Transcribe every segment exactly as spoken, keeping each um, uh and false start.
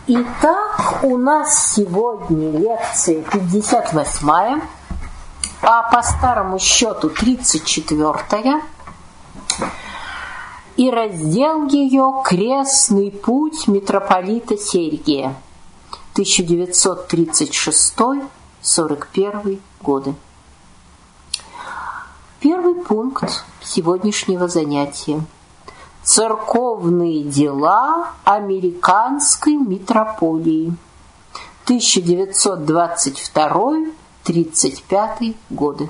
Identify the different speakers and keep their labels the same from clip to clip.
Speaker 1: Итак, у нас сегодня лекция пятьдесят восьмая, а по старому счету тридцать четвёртая, и раздел ее «Крестный путь митрополита Сергия» тысяча девятьсот тридцать шестой — сорок первый годы. Первый пункт сегодняшнего занятия. Церковные дела американской митрополии тысяча девятьсот двадцать второй — тридцать пятый годы.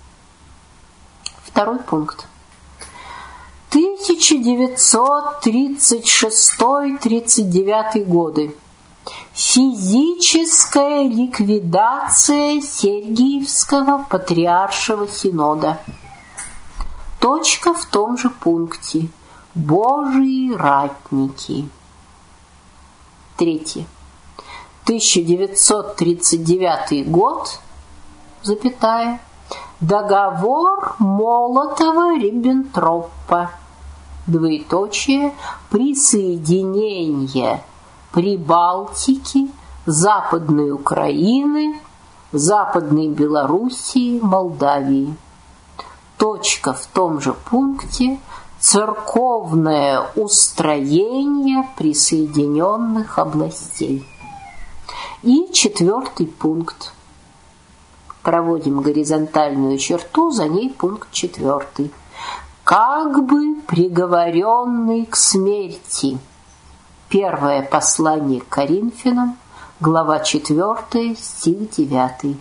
Speaker 1: Второй пункт. тысяча девятьсот тридцать шестой — тридцать девятый годы. Физическая ликвидация Сергиевского патриаршего синода. Точка в том же пункте. Божьи ратники. Третье. тысяча девятьсот тридцать девятый год, запятая, договор Молотова-Риббентропа, двоеточие, присоединение Прибалтики, Западной Украины, Западной Белоруссии, Молдавии. Точка в том же пункте. Церковное устроение присоединенных областей. И четвертый пункт. Проводим горизонтальную черту, за ней пункт четвертый. Как бы приговоренный к смерти. Первое послание к Коринфянам, глава четвёртая, стих девятый.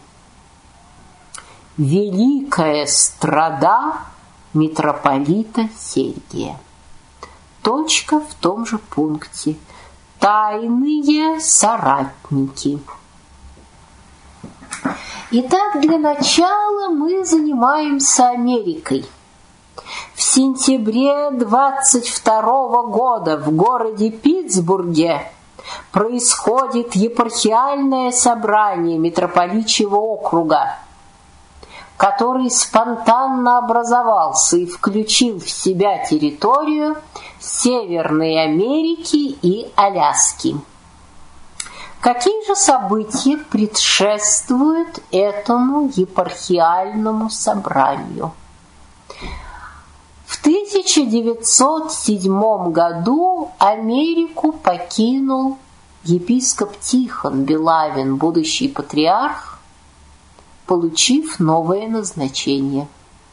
Speaker 1: Великая страда митрополита Сергия. Точка в том же пункте. Тайные соратники. Итак, для начала мы занимаемся Америкой. В сентябре двадцать второго года в городе Питтсбурге происходит епархиальное собрание митрополичьего округа, который спонтанно образовался и включил в себя территорию Северной Америки и Аляски. Какие же события предшествуют этому епархиальному собранию? В тысяча девятьсот седьмом году Америку покинул епископ Тихон Белавин, будущий патриарх, получив новое назначение.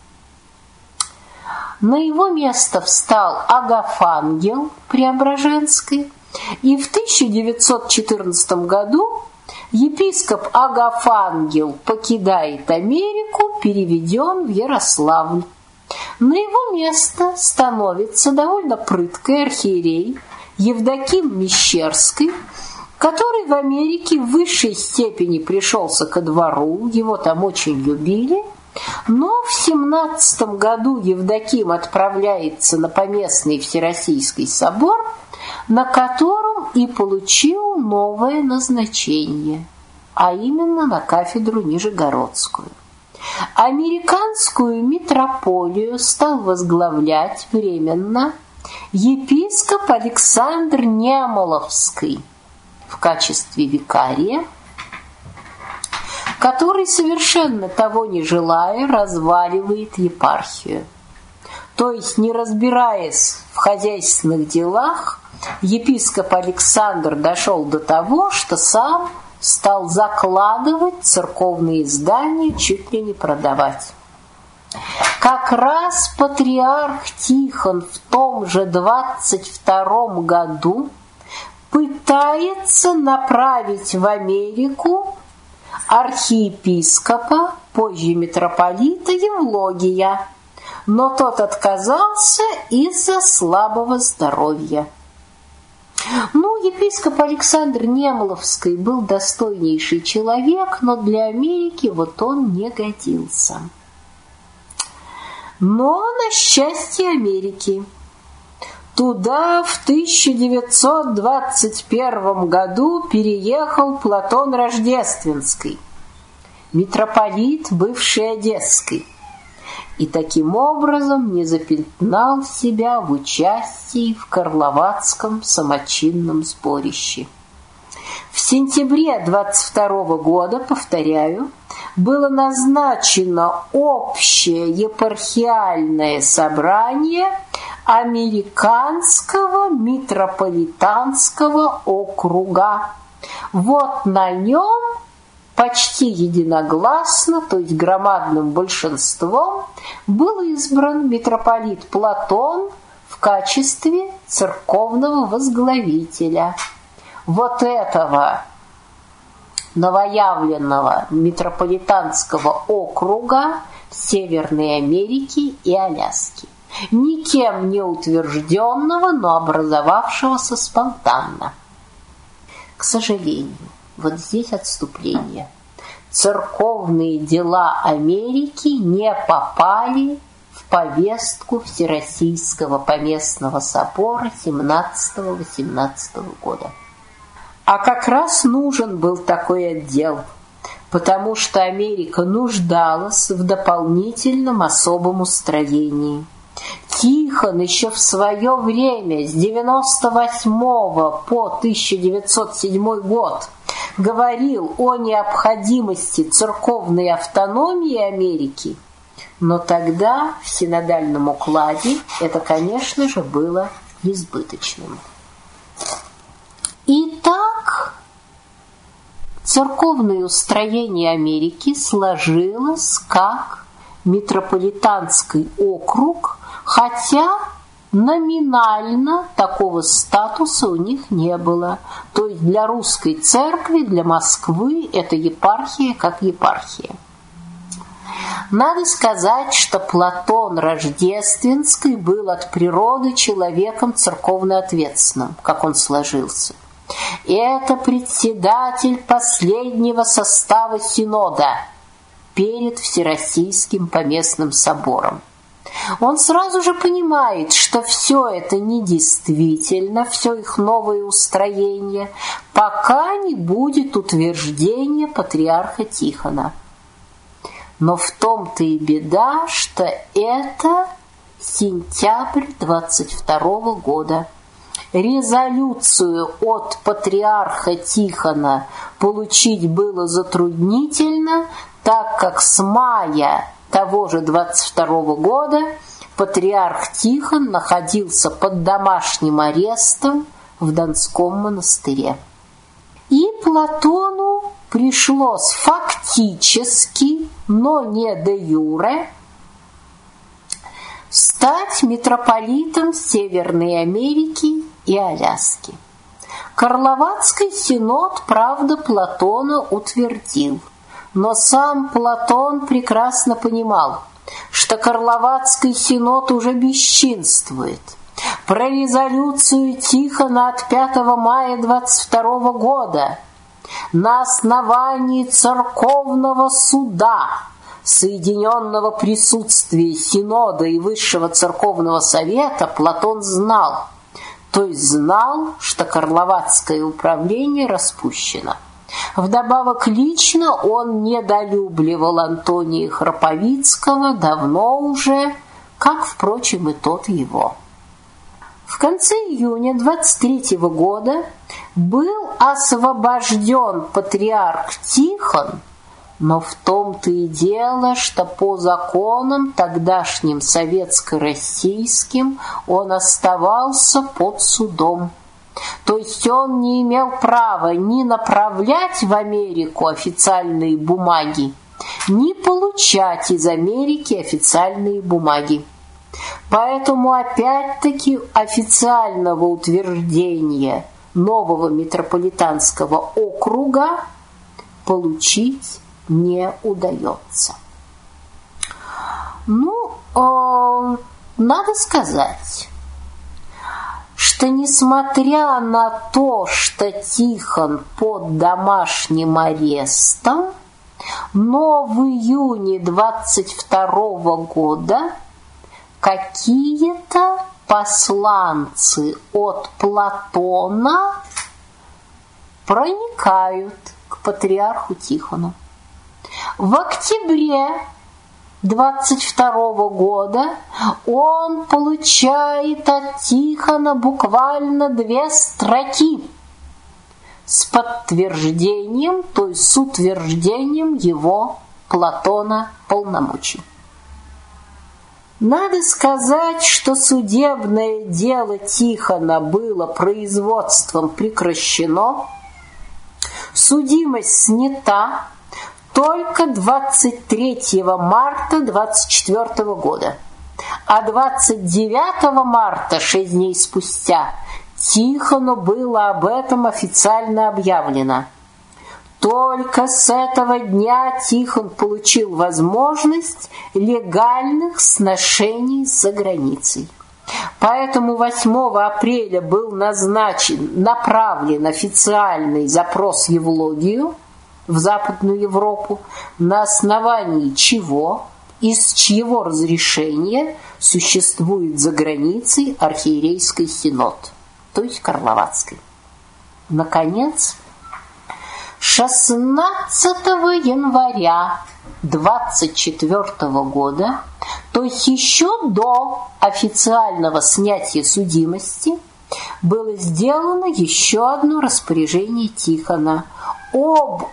Speaker 1: На его место встал Агафангел Преображенский, и в тысяча девятьсот четырнадцатом году епископ Агафангел покидает Америку, переведен в Ярославль. На его место становится довольно прыткий архиерей Евдоким Мещерский, который в Америке в высшей степени пришелся ко двору, его там очень любили, но в семнадцатом году Евдоким отправляется на поместный Всероссийский собор, на котором и получил новое назначение, а именно на кафедру Нижегородскую. Американскую митрополию стал возглавлять временно епископ Александр Немоловский в качестве викария, который, совершенно того не желая, разваливает епархию. То есть, не разбираясь в хозяйственных делах, епископ Александр дошел до того, что сам стал закладывать церковные издания, чуть ли не продавать. Как раз патриарх Тихон в том же двадцать втором году пытается направить в Америку архиепископа, позже митрополита Евлогия, но тот отказался из-за слабого здоровья. Ну, епископ Александр Немоловский был достойнейший человек, но для Америки вот он не годился. Но на счастье Америки туда в тысяча девятьсот двадцать первом году переехал Платон Рождественский, митрополит бывший Одесской, и таким образом не запятнал себя в участии в Карловацком самочинном сборище. В сентябре двадцать второго года, повторяю, было назначено общее епархиальное собрание Американского митрополитанского округа. Вот на нем почти единогласно, то есть громадным большинством, был избран митрополит Платон в качестве церковного возглавителя. Вот этого новоявленного митрополитанского округа Северной Америки и Аляски, никем не утвержденного, но образовавшегося спонтанно. К сожалению, вот здесь отступление. Церковные дела Америки не попали в повестку Всероссийского поместного собора семнадцатого-восемнадцатого года. А как раз нужен был такой отдел, потому что Америка нуждалась в дополнительном особом устроении. Тихон еще в свое время, с девяносто восьмого по тысяча девятьсот седьмой год, говорил о необходимости церковной автономии Америки, но тогда в синодальном укладе это, конечно же, было несбыточным. Итак, церковное устроение Америки сложилось как митрополитанский округ, хотя номинально такого статуса у них не было. То есть для русской церкви, для Москвы это епархия как епархия. Надо сказать, что Платон Рождественский был от природы человеком церковно ответственным, как он сложился. Это председатель последнего состава Синода перед Всероссийским поместным собором. Он сразу же понимает, что все это недействительно, все их новое устроение, пока не будет утверждения патриарха Тихона. Но в том-то и беда, что это сентябрь двадцать второго года. Резолюцию от патриарха Тихона получить было затруднительно, так как с мая того же двадцать второго года патриарх Тихон находился под домашним арестом в Донском монастыре. И Платону пришлось фактически, но не де юре, стать митрополитом Северной Америки и Аляски. Карловацкий синод, правда, Платона утвердил, но сам Платон прекрасно понимал, что Карловацкий синод уже бесчинствует. Про резолюцию Тихона от пятого мая двадцать второго года на основании церковного суда, соединенного присутствия Синода и Высшего церковного совета, Платон знал, то есть знал, что Карловацкое управление распущено. Вдобавок лично он недолюбливал Антония Храповицкого давно уже, как, впрочем, и тот его. В конце июня двадцать третьего года был освобожден патриарх Тихон, но в том-то и дело, что по законам тогдашним советско-российским он оставался под судом. То есть он не имел права ни направлять в Америку официальные бумаги, ни получать из Америки официальные бумаги. Поэтому опять-таки официального утверждения нового митрополитанского округа получить не удается. Ну, э, надо сказать, что несмотря на то, что Тихон под домашним арестом, но в июне двадцать второго года какие-то посланцы от Платона проникают к патриарху Тихону. В октябре двадцать второго года он получает от Тихона буквально две строки, с подтверждением, то есть с утверждением его, Платона, полномочий. Надо сказать, что судебное дело Тихона было производством прекращено, судимость снята только двадцать третьего марта двадцать четвёртого года, а двадцать девятого марта, шесть дней спустя, Тихону было об этом официально объявлено. Только с этого дня Тихон получил возможность легальных сношений за границей. Поэтому восьмого апреля был назначен, направлен официальный запрос в Евлогию, в Западную Европу, на основании чего и с чьего разрешения существует за границей архиерейский синод, то есть Карловацкий. Наконец, шестнадцатого января двадцать четвёртого года, то есть еще до официального снятия судимости, было сделано еще одно распоряжение Тихона об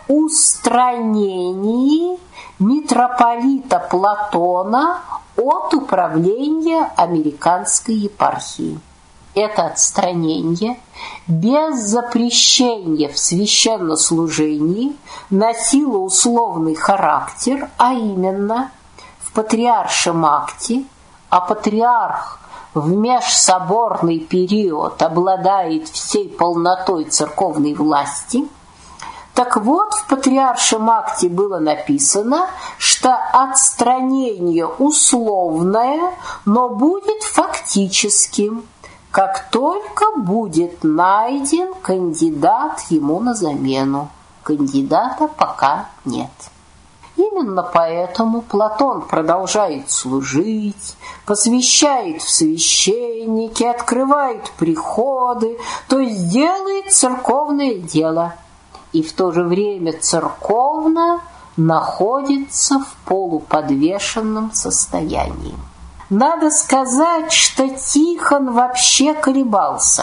Speaker 1: устранении митрополита Платона от управления американской епархией. Это отстранение без запрещения в священнослужении носило условный характер, а именно в патриаршем акте, а патриарх в межсоборный период обладает всей полнотой церковной власти. Так вот, в патриаршем акте было написано, что отстранение условное, но будет фактическим, как только будет найден кандидат ему на замену. Кандидата пока нет. Именно поэтому Платон продолжает служить, посвящает в священники, открывает приходы, то есть делает церковное дело. И в то же время церковно находится в полуподвешенном состоянии. Надо сказать, что Тихон вообще колебался,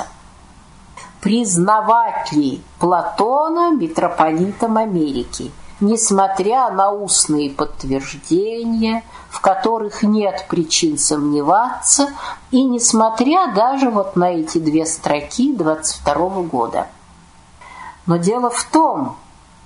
Speaker 1: признавать ли Платона митрополитом Америки, несмотря на устные подтверждения, в которых нет причин сомневаться, и несмотря даже вот на эти две строки двадцать второго года. Но дело в том,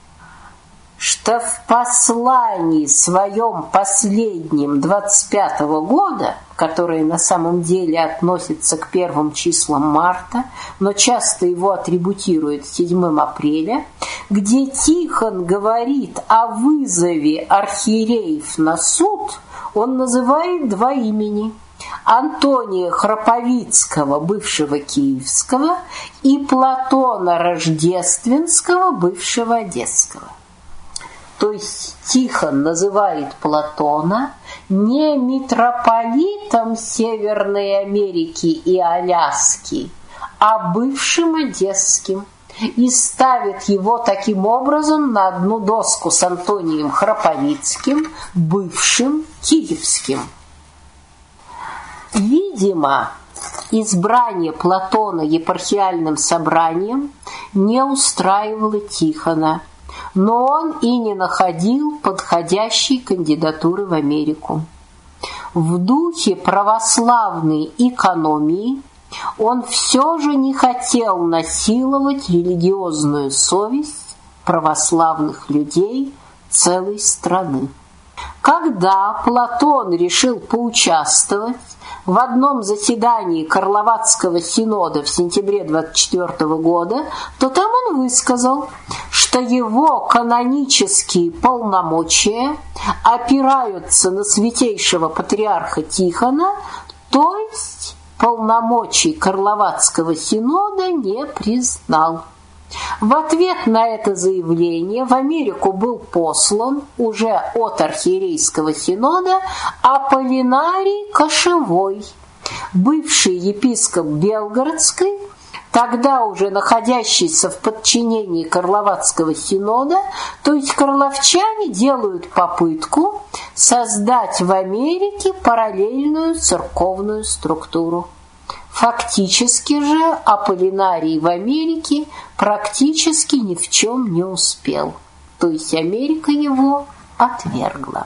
Speaker 1: что в послании своем последнем двадцать пятого года, которое на самом деле относится к первым числам марта, но часто его атрибутируют седьмым апреля, где Тихон говорит о вызове архиереев на суд, он называет два имени: Антония Храповицкого, бывшего Киевского, и Платона Рождественского, бывшего Одесского. То есть Тихон называет Платона не митрополитом Северной Америки и Аляски, а бывшим одесским, и ставит его таким образом на одну доску с Антонием Храповицким, бывшим киевским. Видимо, избрание Платона епархиальным собранием не устраивало Тихона, но он и не находил подходящей кандидатуры в Америку. В духе православной экономии он все же не хотел насиловать религиозную совесть православных людей целой страны. Когда Платон решил поучаствовать в одном заседании Карловацкого синода в сентябре двадцать четвёртого года, то там он высказал, что его канонические полномочия опираются на святейшего патриарха Тихона, то есть полномочий Карловацкого синода не признал. В ответ на это заявление в Америку был послан уже от архиерейского синода Аполлинарий Кошевой, бывший епископ Белгородской, тогда уже находящийся в подчинении Карловацкого синода, то есть карловчане делают попытку создать в Америке параллельную церковную структуру. Фактически же Аполлинарий в Америке практически ни в чем не успел. То есть Америка его отвергла.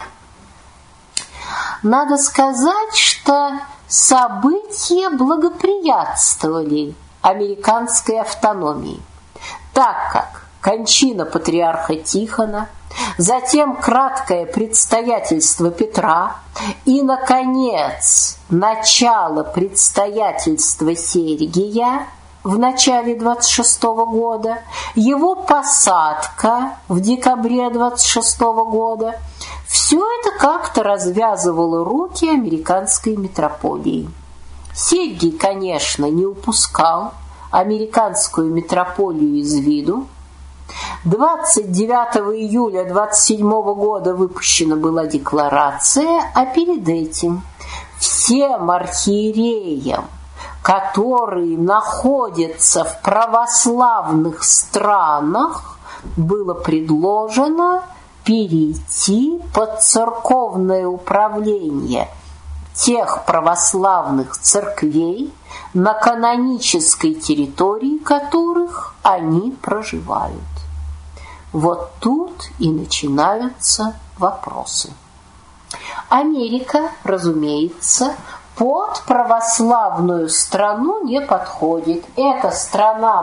Speaker 1: Надо сказать, что события благоприятствовали американской автономии, так как кончина патриарха Тихона, затем краткое предстоятельство Петра и, наконец, начало предстоятельства Сергия в начале двадцать шестого года, его посадка в декабре двадцать шестого года, все это как-то развязывало руки американской метрополии. Сергий, конечно, не упускал американскую метрополию из виду. двадцать девятого июля двадцать седьмого года выпущена была декларация, а перед этим всем архиереям, которые находятся в православных странах, было предложено перейти под церковное управление тех православных церквей, на канонической территории которых они проживают. Вот тут и начинаются вопросы. Америка, разумеется, под православную страну не подходит. Эта страна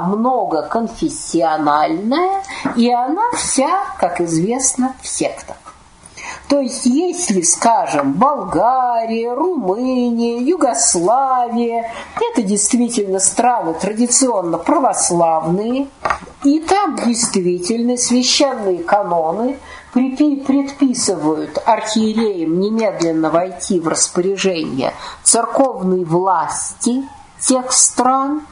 Speaker 1: многоконфессиональная, и она вся, как известно, в сектах. То есть, если, скажем, Болгария, Румыния, Югославия, это действительно страны традиционно православные, и там действительно священные каноны предписывают архиереям немедленно войти в распоряжение церковной власти тех стран,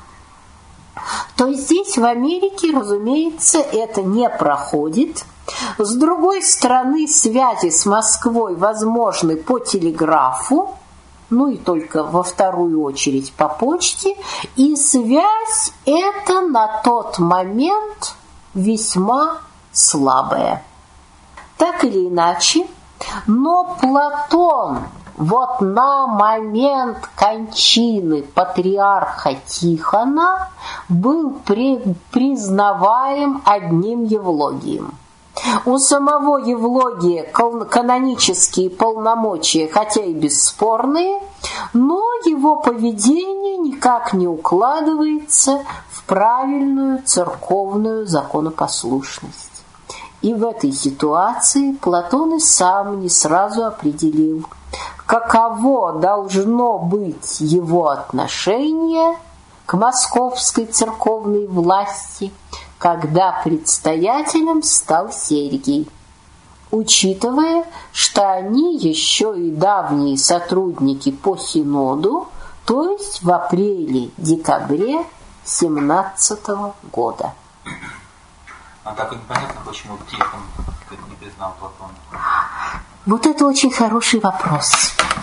Speaker 1: то здесь, в Америке, разумеется, это не проходит. С другой стороны, связи с Москвой возможны по телеграфу, ну и только во вторую очередь по почте, и связь эта на тот момент весьма слабая. Так или иначе, но Платон вот на момент кончины патриарха Тихона был признаваем одним Евлогием. У самого Евлогия канонические полномочия, хотя и бесспорные, но его поведение никак не укладывается в правильную церковную законопослушность. И в этой ситуации Платон и сам не сразу определил, каково должно быть его отношение к московской церковной власти, когда предстоятелем стал Сергий, учитывая, что они еще и давние сотрудники по Синоду, то есть в апреле-декабре семнадцатого года.
Speaker 2: А так и непонятно, почему Тихон не признал Платона.
Speaker 1: Вот это очень хороший вопрос.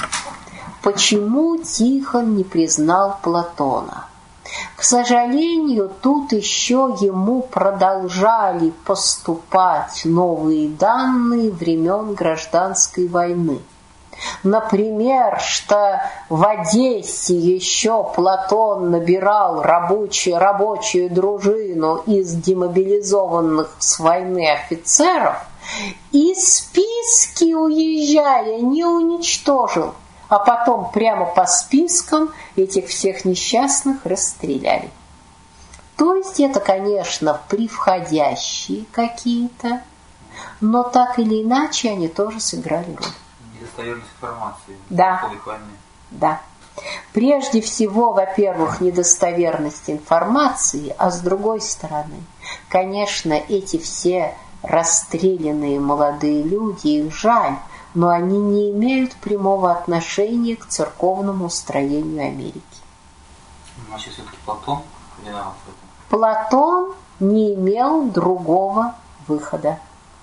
Speaker 1: Почему Тихон не признал Платона? К сожалению, тут еще ему продолжали поступать новые данные времен Гражданской войны. Например, что в Одессе еще Платон набирал рабочую, рабочую дружину из демобилизованных с войны офицеров и списки, уезжая, не уничтожил, а потом прямо по спискам этих всех несчастных расстреляли. То есть это, конечно, превходящие какие-то, но так или иначе они тоже сыграли роль.
Speaker 2: Недостоверность информации.
Speaker 1: Да. Да. Прежде всего, во-первых, недостоверность информации, а с другой стороны, конечно, эти все расстрелянные молодые люди, их жаль, но они не имеют прямого отношения к церковному устроению Америки.
Speaker 2: Значит, все-таки Платон виноват в этом?
Speaker 1: Платон не имел другого выхода.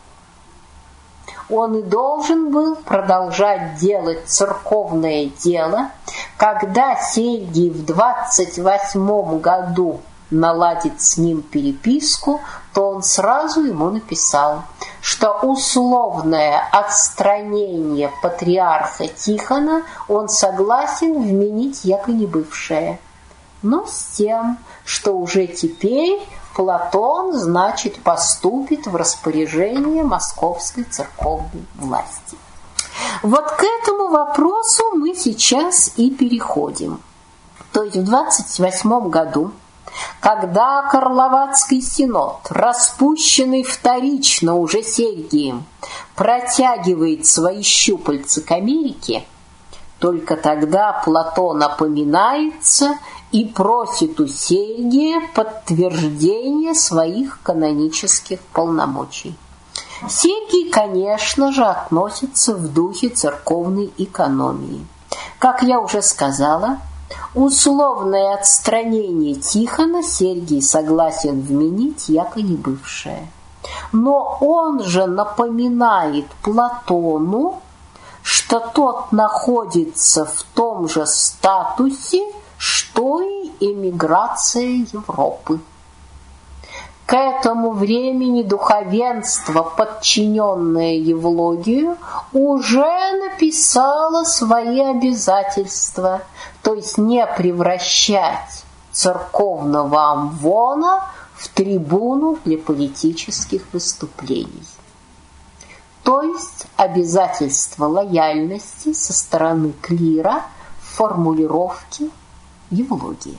Speaker 1: Он и должен был продолжать делать церковное дело, когда Сергий в двадцать восьмом году наладить с ним переписку, то он сразу ему написал, что условное отстранение патриарха Тихона он согласен вменить яко не бывшее, но с тем, что уже теперь Платон, значит, поступит в распоряжение московской церковной власти. Вот к этому вопросу мы сейчас и переходим. То есть в двадцать восьмом году, когда Карловацкий синод, распущенный вторично уже Сергием, протягивает свои щупальца к Америке, только тогда Платон опоминается и просит у Сергия подтверждения своих канонических полномочий. Сергий, конечно же, относится в духе церковной экономии. Как я уже сказала, условное отстранение Тихона Сергий согласен вменить яко не бывшее. Но он же напоминает Платону, что тот находится в том же статусе, что и эмиграция Европы. К этому времени духовенство, подчиненное Евлогию, уже написало свои обязательства, то есть не превращать церковного амвона в трибуну для политических выступлений. То есть обязательство лояльности со стороны клира в формулировке Евлогия.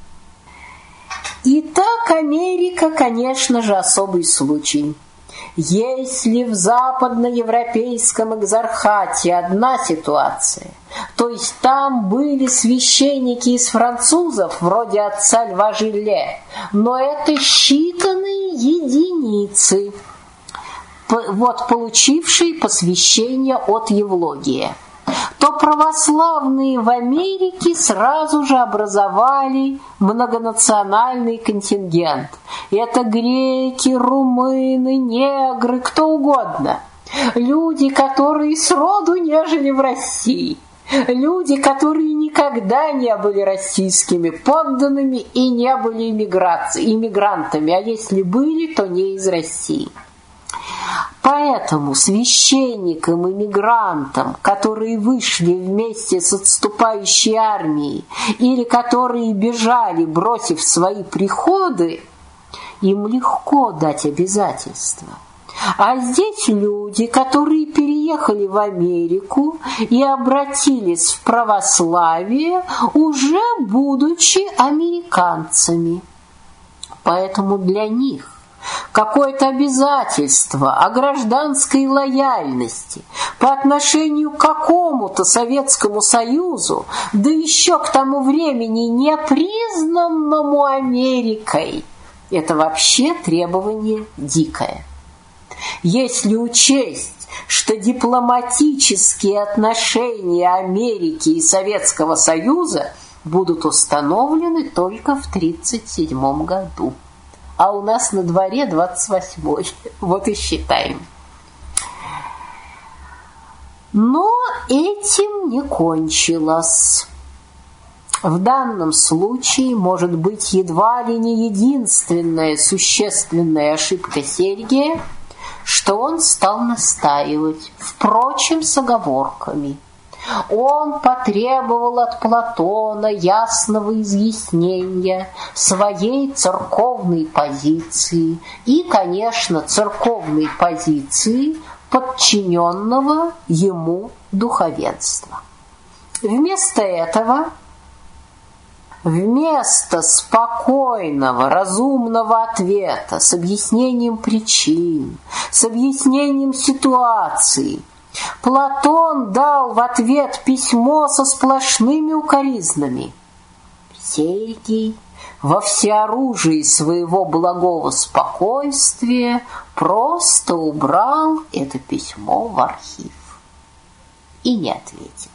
Speaker 1: Итак, Америка, конечно же, особый случай. Если в западноевропейском экзархате одна ситуация, то есть там были священники из французов, вроде отца Льва Жиле, но это считанные единицы, вот, получившие посвящение от Евлогия, то православные в Америке сразу же образовали многонациональный контингент. Это греки, румыны, негры, кто угодно. Люди, которые сроду не жили в России. Люди, которые никогда не были российскими подданными и не были иммигрантами, а если были, то не из России. Поэтому священникам-иммигрантам, которые вышли вместе с отступающей армией или которые бежали, бросив свои приходы, им легко дать обязательства. А здесь люди, которые переехали в Америку и обратились в православие, уже будучи американцами. Поэтому для них какое-то обязательство о гражданской лояльности по отношению к какому-то Советскому Союзу, да еще к тому времени не признанному Америкой, это вообще требование дикое. Если учесть, что дипломатические отношения Америки и Советского Союза будут установлены только в тридцать седьмом году. А у нас на дворе двадцать восьмой. Вот и считаем. Но этим не кончилось. В данном случае может быть едва ли не единственная существенная ошибка Сергия, что он стал настаивать, впрочем, с оговорками. Он потребовал от Платона ясного изъяснения своей церковной позиции и, конечно, церковной позиции подчиненного ему духовенства. Вместо этого, вместо спокойного, разумного ответа с объяснением причин, с объяснением ситуации, Платон дал в ответ письмо со сплошными укоризнами. Сергий во всеоружии своего благого спокойствия просто убрал это письмо в архив и не ответил.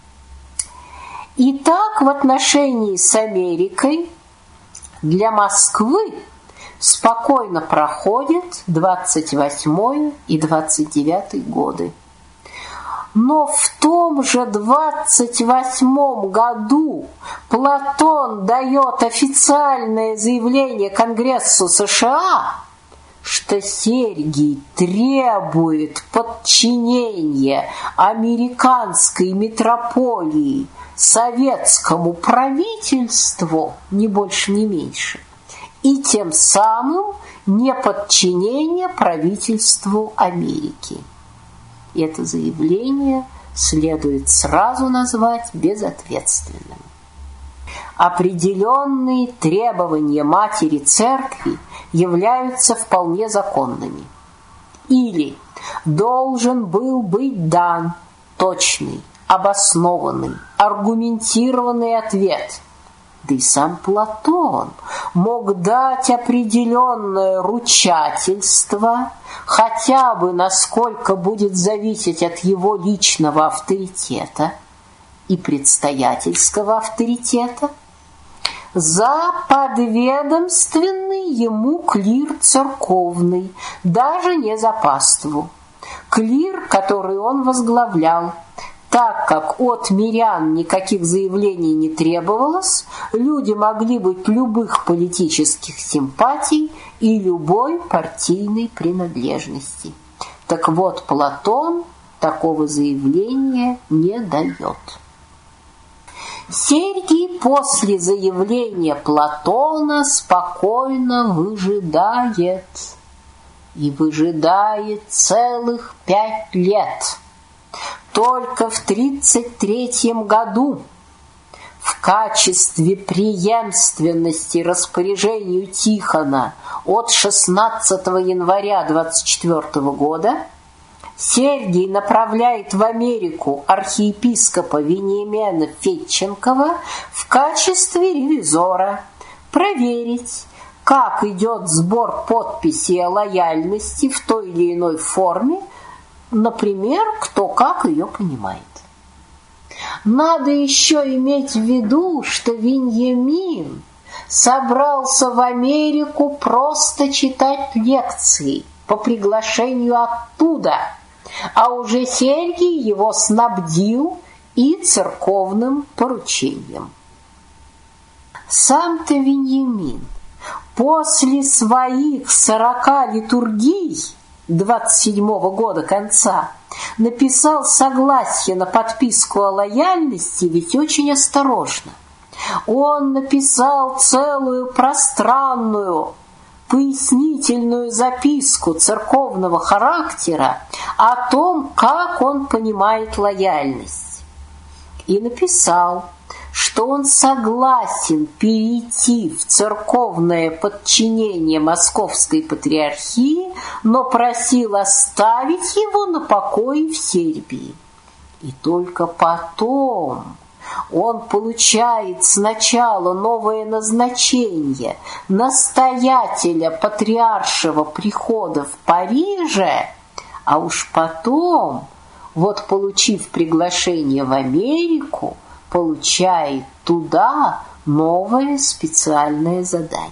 Speaker 1: Итак, в отношении с Америкой для Москвы спокойно проходят двадцать восьмой и двадцать девятый годы. Но в том же двадцать восьмом году Платон дает официальное заявление Конгрессу США, что Сергий требует подчинения американской метрополии советскому правительству, ни больше, ни меньше, и тем самым неподчинение правительству Америки. Это заявление следует сразу назвать безответственным. Определенные требования матери церкви являются вполне законными. Или должен был быть дан точный, обоснованный, аргументированный ответ. Да и сам Платон мог дать определенное ручательство, хотя бы насколько будет зависеть от его личного авторитета и предстоятельского авторитета, за подведомственный ему клир церковный, даже не за паству. Клир, который он возглавлял. Так как от мирян никаких заявлений не требовалось, люди могли быть любых политических симпатий и любой партийной принадлежности. Так вот, Платон такого заявления не дает. Сергий после заявления Платона спокойно выжидает. И выжидает целых пять лет. Только в тридцать третьем году в качестве преемственности распоряжению Тихона от шестнадцатого января двадцать четвёртого года Сергий направляет в Америку архиепископа Вениамина Федченкова в качестве ревизора проверить, как идет сбор подписей о лояльности в той или иной форме, например, кто как ее понимает. Надо еще иметь в виду, что Вениамин собрался в Америку просто читать лекции по приглашению оттуда, а уже Сергий его снабдил и церковным поручением. Сам-то Вениамин после своих сорока литургий двадцать седьмого года конца написал согласие на подписку о лояльности, ведь очень осторожно. Он написал целую пространную пояснительную записку церковного характера о том, как он понимает лояльность. И написал, что он согласен перейти в церковное подчинение Московской патриархии, но просил оставить его на покое в Сербии. И только потом он получает сначала новое назначение настоятеля патриаршего прихода в Париже, а уж потом, вот получив приглашение в Америку, получает туда новое специальное задание.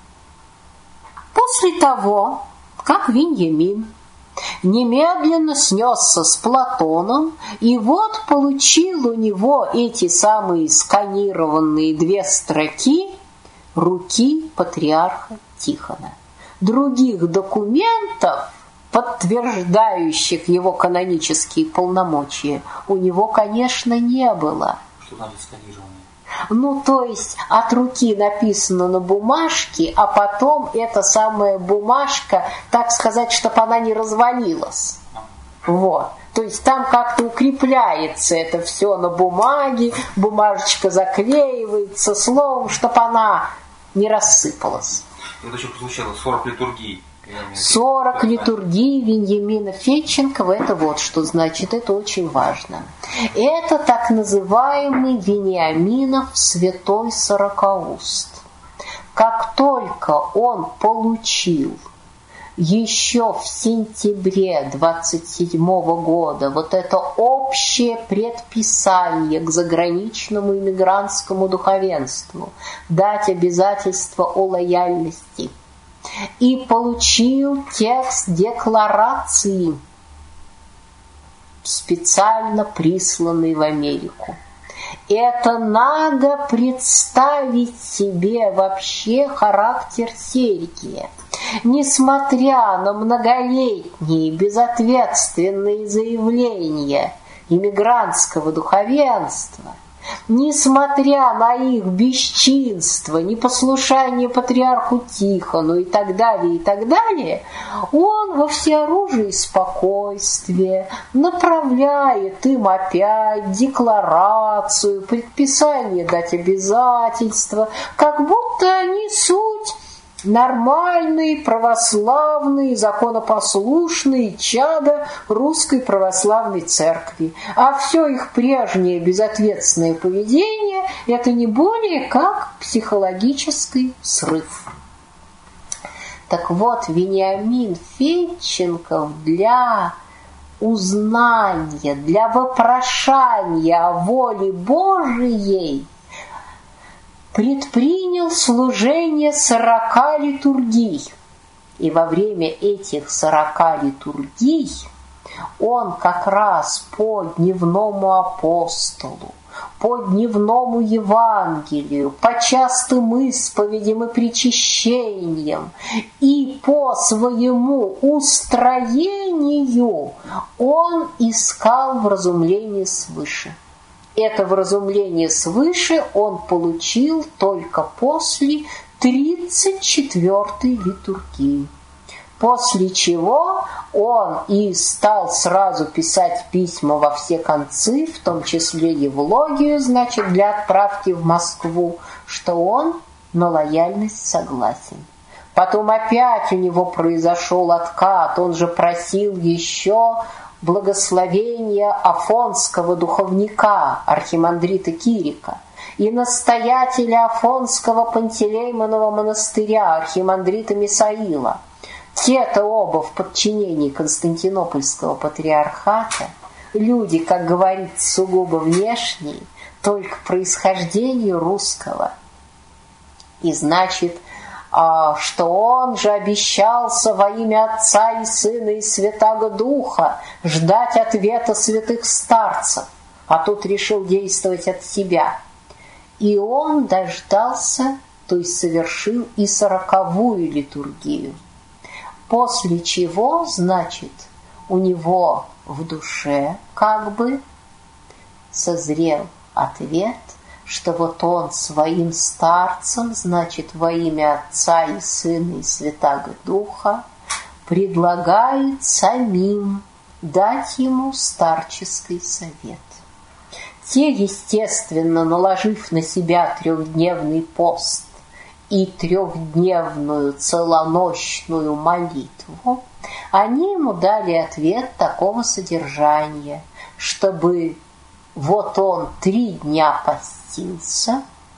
Speaker 1: После того, как Вениамин немедленно снесся с Платоном, и вот получил у него эти самые сканированные две строки руки патриарха Тихона. Других документов, подтверждающих его канонические полномочия, у него, конечно, не было.
Speaker 2: Что значит сканирование?
Speaker 1: Ну, то есть от руки написано на бумажке, а потом эта самая бумажка, так сказать, чтобы она не развалилась. Вот. То есть там как-то укрепляется это все на бумаге, бумажечка заклеивается, словом, чтобы она не рассыпалась.
Speaker 2: Это еще прозвучало сорок литургий.
Speaker 1: сорок литургий Вениамина Федченкова, это вот что значит, это очень важно. Это так называемый Вениаминов святой сорокауст. Как только он получил еще в сентябре двадцать седьмого года вот это общее предписание к заграничному иммигрантскому духовенству дать обязательство о лояльности, и получил текст декларации, специально присланный в Америку. Это надо представить себе вообще характер Сергия. Несмотря на многолетние безответственные заявления иммигрантского духовенства, несмотря на их бесчинство, непослушание патриарху Тихону и так далее, и так далее, он во всеоружии спокойствия направляет им опять декларацию, предписание дать обязательства, как будто они суть нормальные, православные, законопослушные чада Русской Православной Церкви. А все их прежнее безответственное поведение – это не более как психологический срыв. Так вот, Вениамин Федченков для узнания, для вопрошания о воле Божией предпринял служение сорока литургий. И во время этих сорока литургий он как раз по дневному апостолу, по дневному Евангелию, по частым исповедям и причащениям и по своему устроению он искал вразумление свыше. Это вразумление свыше он получил только после тридцать четвёртой литургии. После чего он и стал сразу писать письма во все концы, в том числе Евлогию, значит, для отправки в Москву, что он на лояльность согласен. Потом опять у него произошел откат, он же просил еще благословения афонского духовника, архимандрита Кирика, и настоятеля Афонского Пантелеймонова монастыря, архимандрита Мисаила. Те-то оба в подчинении Константинопольского патриархата, люди, как говорится, сугубо внешние, только происхождению русского. И значит, что он же обещался во имя Отца и Сына и Святаго Духа ждать ответа святых старцев, а тут решил действовать от себя. И он дождался, то есть совершил и сороковую литургию. После чего, значит, у него в душе как бы созрел ответ, что вот он своим старцам, значит, во имя Отца и Сына и Святаго Духа предлагает самим дать ему старческий совет. Те, естественно, наложив на себя трехдневный пост и трехдневную целоночную молитву, они ему дали ответ такого содержания, чтобы вот он три дня постился,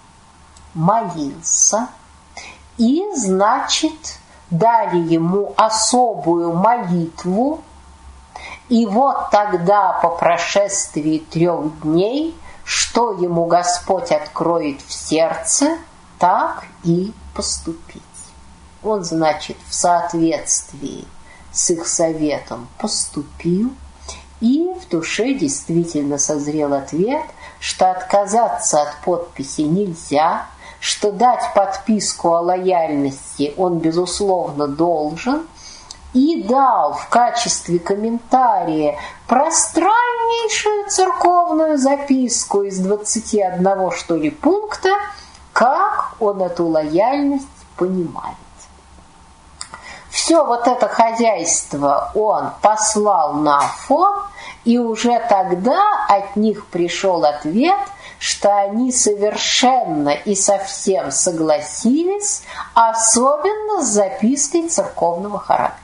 Speaker 1: молился, и, значит, дали ему особую молитву, и вот тогда, по прошествии трех дней, что ему Господь откроет в сердце, так и поступить. Он, значит, в соответствии с их советом поступил, и в душе действительно созрел ответ, что отказаться от подписи нельзя, что дать подписку о лояльности он, безусловно, должен, и дал в качестве комментария пространнейшую церковную записку из двадцати одного, что ли, пункта, как он эту лояльность понимает. Все вот это хозяйство он послал на Афон, и уже тогда от них пришел ответ, что они совершенно и совсем согласились, особенно с запиской церковного характера.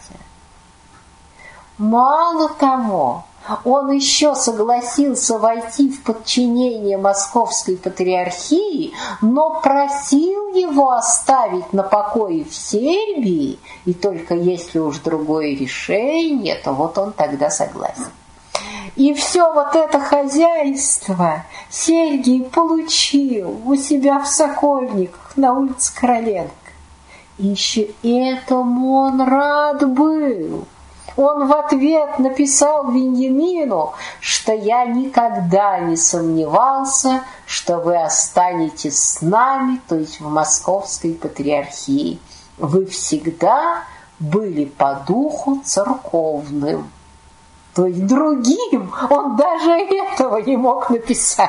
Speaker 1: Мало того, он еще согласился войти в подчинение Московской патриархии, но просил его оставить на покое в Сербии, и только если уж другое решение, то вот он тогда согласен. И все вот это хозяйство Сергий получил у себя в Сокольниках на улице Короленко. И еще этому он рад был. Он в ответ написал Виньямину, что я никогда не сомневался, что вы останетесь с нами, то есть в Московской Патриархии. Вы всегда были по духу церковным. То есть другим он даже этого не мог написать.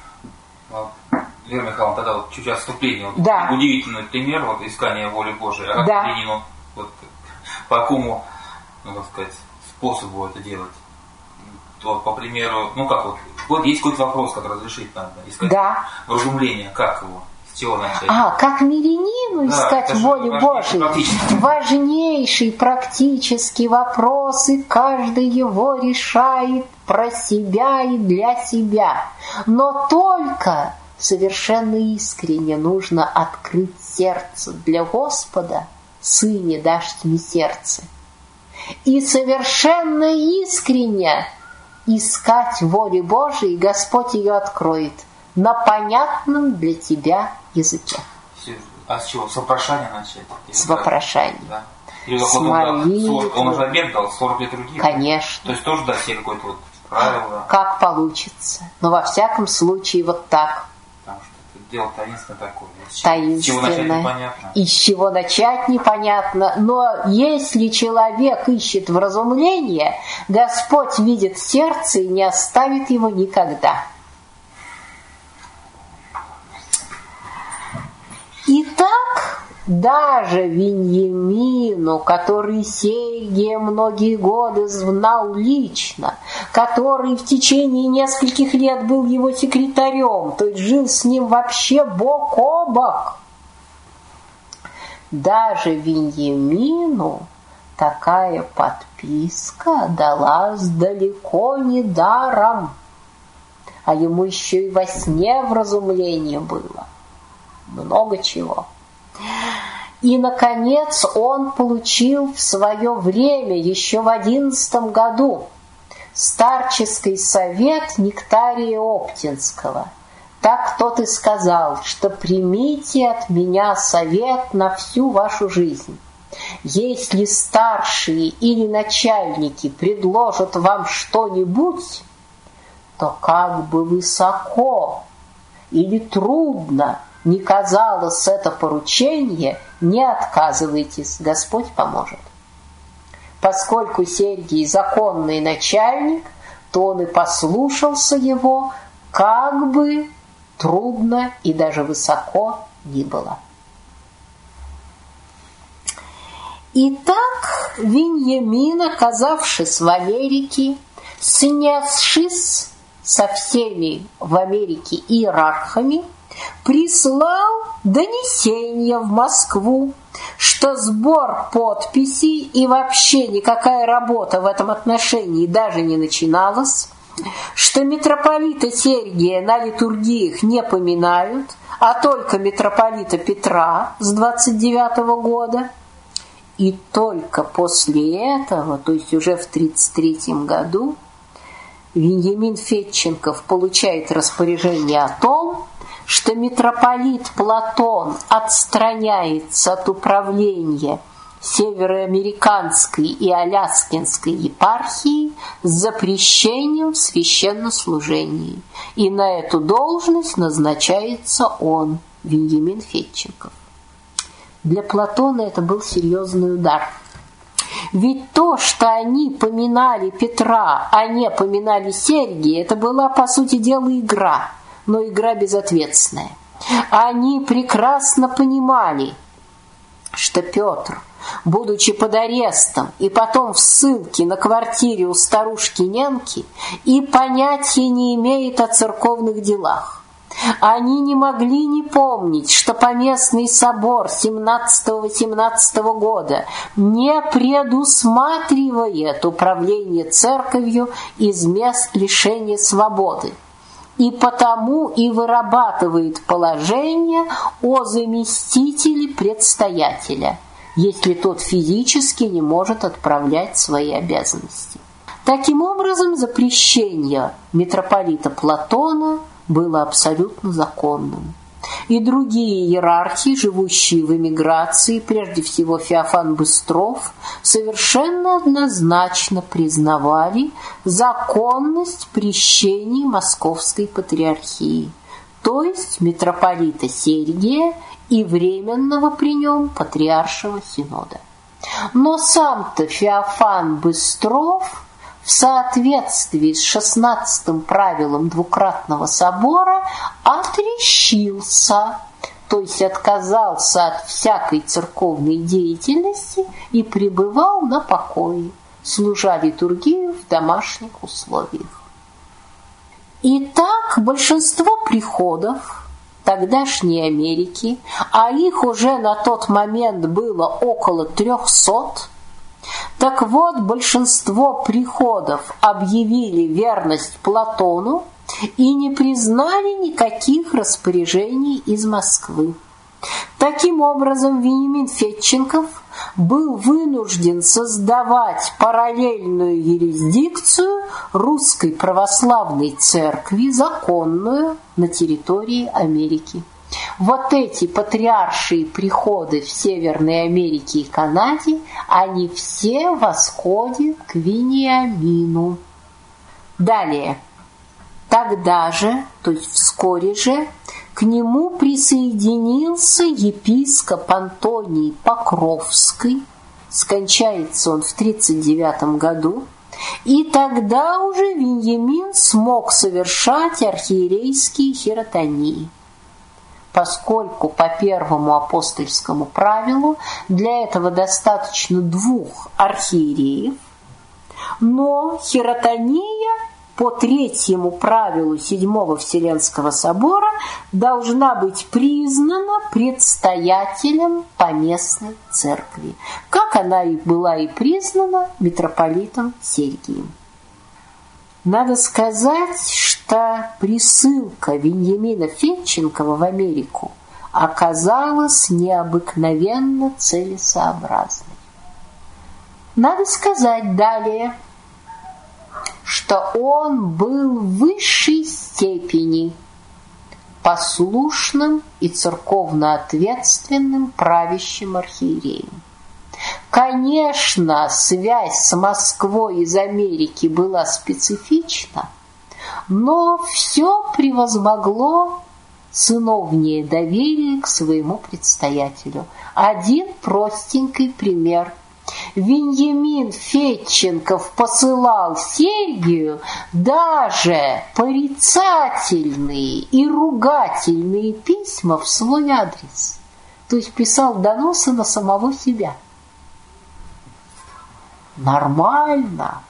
Speaker 2: Вера Михайловна, тогда вот чуть отступление. Вот
Speaker 1: да.
Speaker 2: Удивительный пример вот, искания воли Божией. А как
Speaker 1: да.
Speaker 2: Ленину, вот, по какому, ну, так сказать, способу это делать? Вот, по примеру, ну как вот, вот есть какой-то вопрос, который разрешить надо. Искать
Speaker 1: да.
Speaker 2: вразумление, как его? С чего начать?
Speaker 1: А, как мирянину
Speaker 2: да,
Speaker 1: искать волю Божию? Важнейший практический вопрос, и каждый его решает про себя и для себя. Но только совершенно искренне нужно открыть сердце для Господа, Сыне дашь мне сердце. И совершенно искренне искать воли Божией, Господь ее откроет на понятном для тебя языке.
Speaker 2: А с чего? С вопрошания начать?
Speaker 1: С вопрошания.
Speaker 2: Да. Или
Speaker 1: с
Speaker 2: он,
Speaker 1: молитвы.
Speaker 2: Он уже обед дал, сорок лет других.
Speaker 1: Конечно.
Speaker 2: То есть тоже дать себе какое-то вот правило.
Speaker 1: Как получится. Но во всяком случае вот так.
Speaker 2: Потому что это дело таинственное такое.
Speaker 1: Таинственное.
Speaker 2: С чего начать непонятно.
Speaker 1: И с чего начать непонятно. Но если человек ищет вразумление, Господь видит сердце и не оставит его никогда. Итак, даже Виньямину, который Сергия многие годы знал лично, который в течение нескольких лет был его секретарем, то есть жил с ним вообще бок о бок, даже Виньямину такая подписка далась далеко не даром, а ему еще и во сне вразумление было. Много чего. И, наконец, он получил в свое время, еще в одиннадцатом году, старческий совет Нектария Оптинского. Так тот и сказал, что примите от меня совет на всю вашу жизнь. Если старшие или начальники предложат вам что-нибудь, то как бы высоко или трудно не казалось это поручение, не отказывайтесь, Господь поможет. Поскольку Сергий законный начальник, то он и послушался его, как бы трудно и даже высоко ни было. Итак, Виньямин, оказавшись в Америке, снесшись со всеми в Америке иерархами, прислал донесение в Москву, что сбор подписей и вообще никакая работа в этом отношении даже не начиналась, что митрополита Сергия на литургиях не поминают, а только митрополита Петра с двадцать девятого года. И только после этого, то есть уже в тридцать третьем году, Виньямин Федченков получает распоряжение о том, что митрополит Платон отстраняется от управления североамериканской и аляскинской епархии с запрещением в священнослужении. И на эту должность назначается он, Виньямин Федченков. Для Платона это был серьезный удар. Ведь то, что они поминали Петра, а не поминали Сергия, это была, по сути дела, игра, но игра безответственная. Они прекрасно понимали, что Петр, будучи под арестом и потом в ссылке на квартире у старушки Ненки, и понятия не имеет о церковных делах. Они не могли не помнить, что Поместный собор семнадцатого-восемнадцатого года не предусматривает управление церковью из мест лишения свободы, и потому и вырабатывает положение о заместителе предстоятеля, если тот физически не может отправлять свои обязанности. Таким образом, запрещение митрополита Платона было абсолютно законным. и другие иерархи, живущие в эмиграции, прежде всего Феофан Быстров, совершенно однозначно признавали законность прещений Московской Патриархии, то есть митрополита Сергия и временного при нем Патриаршего Синода. Но сам-то Феофан Быстров в соответствии с шестнадцатым правилом Двукратного собора отречился, то есть отказался от всякой церковной деятельности и пребывал на покое, служа литургию в домашних условиях. Итак, большинство приходов тогдашней Америки, а их уже на тот момент было около трехсот. Так вот, большинство приходов объявили верность Платону и не признали никаких распоряжений из Москвы. Таким образом, Вениамин Федченков был вынужден создавать параллельную юрисдикцию Русской Православной Церкви, законную на территории Америки. Вот эти патриаршие приходы в Северной Америке и Канаде, они все восходят к Вениамину. Далее. Тогда же, то есть вскоре же, к нему присоединился епископ Антоний Покровский, скончается он в тридцать девятом году, и тогда уже Вениамин смог совершать архиерейские хиротонии, поскольку по первому апостольскому правилу для этого достаточно двух архиереев, но хиротония по третьему правилу Седьмого Вселенского собора должна быть признана предстоятелем поместной церкви, как она и была и признана митрополитом Сергием. Надо сказать, что присылка Вениамина Федченкова в Америку оказалась необыкновенно целесообразной. Надо сказать далее, что он был в высшей степени послушным и церковно ответственным правящим архиереем. Конечно, связь с Москвой из Америки была специфична, но все превозмогло сыновнее доверие к своему предстоятелю. Один простенький пример. Вениамин Федченков посылал Сергию даже порицательные и ругательные письма в свой адрес. То есть писал доносы на самого себя. Нормально.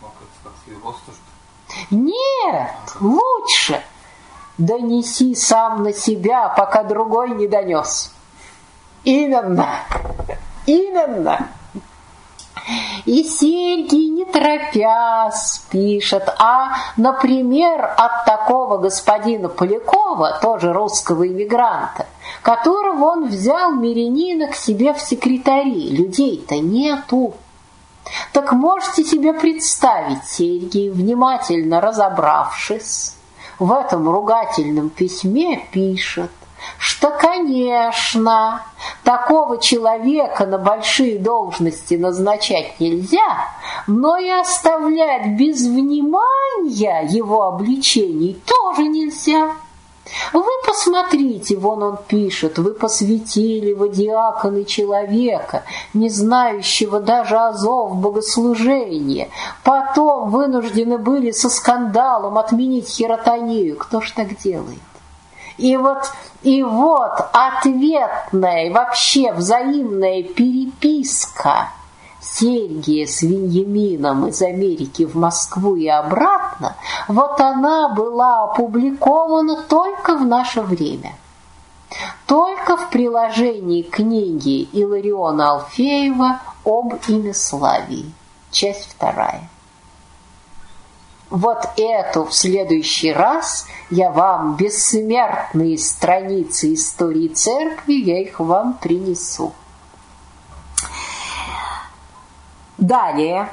Speaker 1: Нет, лучше. Донеси сам на себя, пока другой не донес. Именно. Именно. И Сергий, не торопясь, пишет, а, например, от такого господина Полякова, тоже русского иммигранта, которого он взял мирянина к себе в секретари. Людей-то нету. Так можете себе представить, Сергий, внимательно разобравшись, в этом ругательном письме пишет, что, конечно, такого человека на большие должности назначать нельзя, но и оставлять без внимания его обличений тоже нельзя. Вы посмотрите, вон он пишет, вы посвятили во диаконы человека, не знающего даже азов богослужения. Потом вынуждены были со скандалом отменить хиротонию. Кто ж так делает? И вот, и вот ответная, вообще взаимная переписка Сергия с Вениамином из Америки в Москву и обратно, вот она была опубликована только в наше время. Только в приложении книги Илариона Алфеева об имяславии, часть вторая. Вот эту в следующий раз я вам бессмертные страницы истории церкви, я их вам принесу. Далее.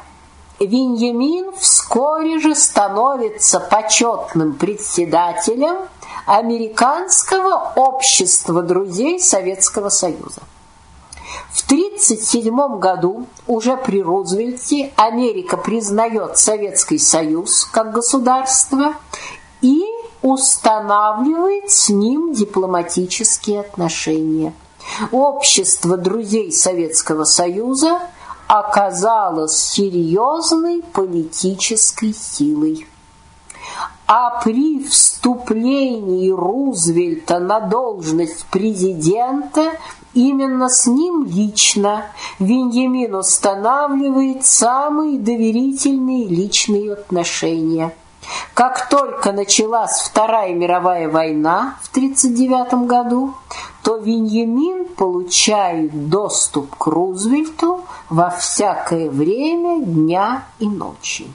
Speaker 1: Вениамин вскоре же становится почетным председателем Американского общества друзей Советского Союза. В тысяча девятьсот тридцать седьмом году, уже при Рузвельте, Америка признает Советский Союз как государство и устанавливает с ним дипломатические отношения. Общество друзей Советского Союза оказалось серьезной политической силой. А при вступлении Рузвельта на должность президента именно с ним лично Виньямин устанавливает самые доверительные личные отношения. Как только началась Вторая мировая война в тысяча девятьсот тридцать девятом году, то Виньямин получает доступ к Рузвельту во всякое время дня и ночи.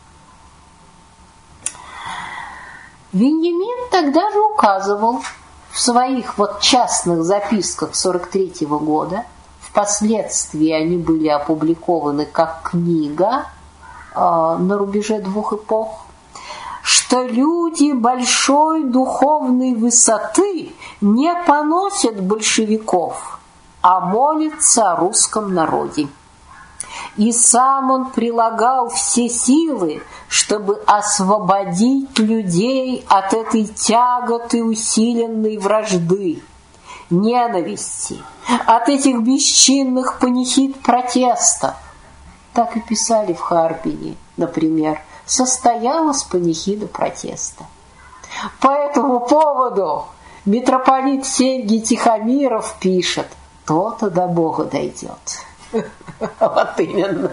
Speaker 1: Виньямин тогда же указывал в своих вот частных записках сорок третьего года, впоследствии они были опубликованы как книга э, на рубеже двух эпох, что люди большой духовной высоты не поносят большевиков, а молятся о русском народе. И сам он прилагал все силы, чтобы освободить людей от этой тяготы усиленной вражды, ненависти, от этих бесчинных панихид протестов. Так и писали в Харбине, например, состоялась панихида протеста. По этому поводу митрополит Сергий Тихомиров пишет: то-то до Бога дойдет. Вот именно.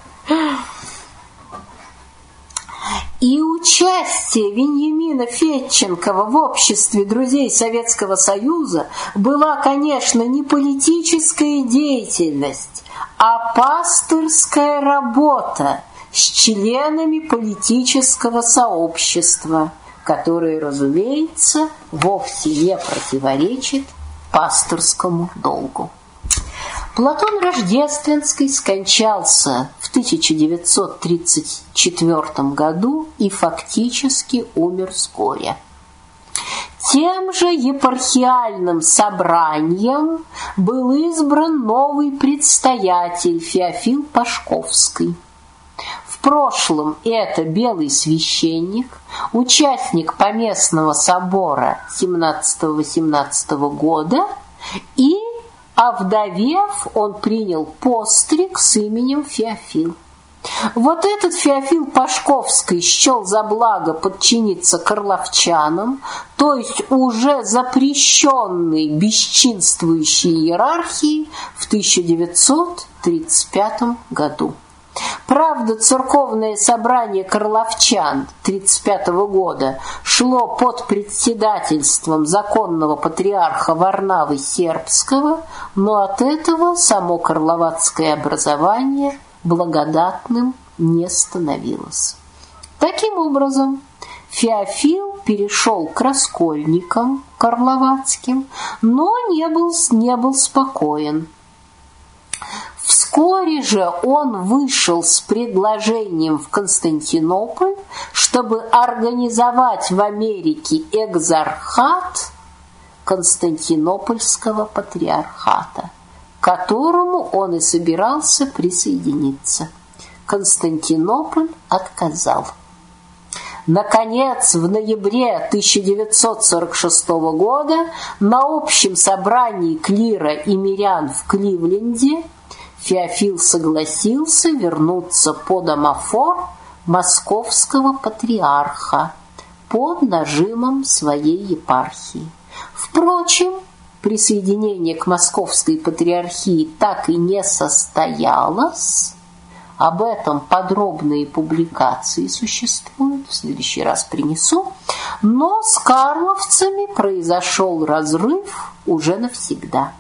Speaker 1: И участие Вениамина Федченкова в обществе друзей Советского Союза была, конечно, не политическая деятельность, а пастырская работа с членами политического сообщества, которое, разумеется, вовсе не противоречит пастырскому долгу. Платон Рождественский скончался в тысяча девятьсот тридцать четвёртом году и фактически умер вскоре. Тем же епархиальным собранием был избран новый предстоятель Феофил Пашковский. В прошлом это белый священник, участник поместного собора семнадцатого-восемнадцатого года, и овдовев, он принял постриг с именем Феофил. Вот этот Феофил Пашковский счел за благо подчиниться карловчанам, то есть уже запрещенной бесчинствующей иерархии, в тысяча девятьсот тридцать пятом году. Правда, церковное собрание карловчан тридцать пятого года шло под председательством законного патриарха Варнавы Сербского, но от этого само карловацкое образование благодатным не становилось. Таким образом, Феофил перешел к раскольникам карловацким, но не был, не был спокоен. Вскоре же он вышел с предложением в Константинополь, чтобы организовать в Америке экзархат Константинопольского патриархата, к которому он и собирался присоединиться. Константинополь отказал. Наконец, в ноябре тысяча девятьсот сорок шестого года на общем собрании клира и мирян в Кливленде Феофил согласился вернуться под амафор московского патриарха под нажимом своей епархии. Впрочем, присоединение к московской патриархии так и не состоялось. Об этом подробные публикации существуют, в следующий раз принесу. Но с карловцами произошел разрыв уже навсегда.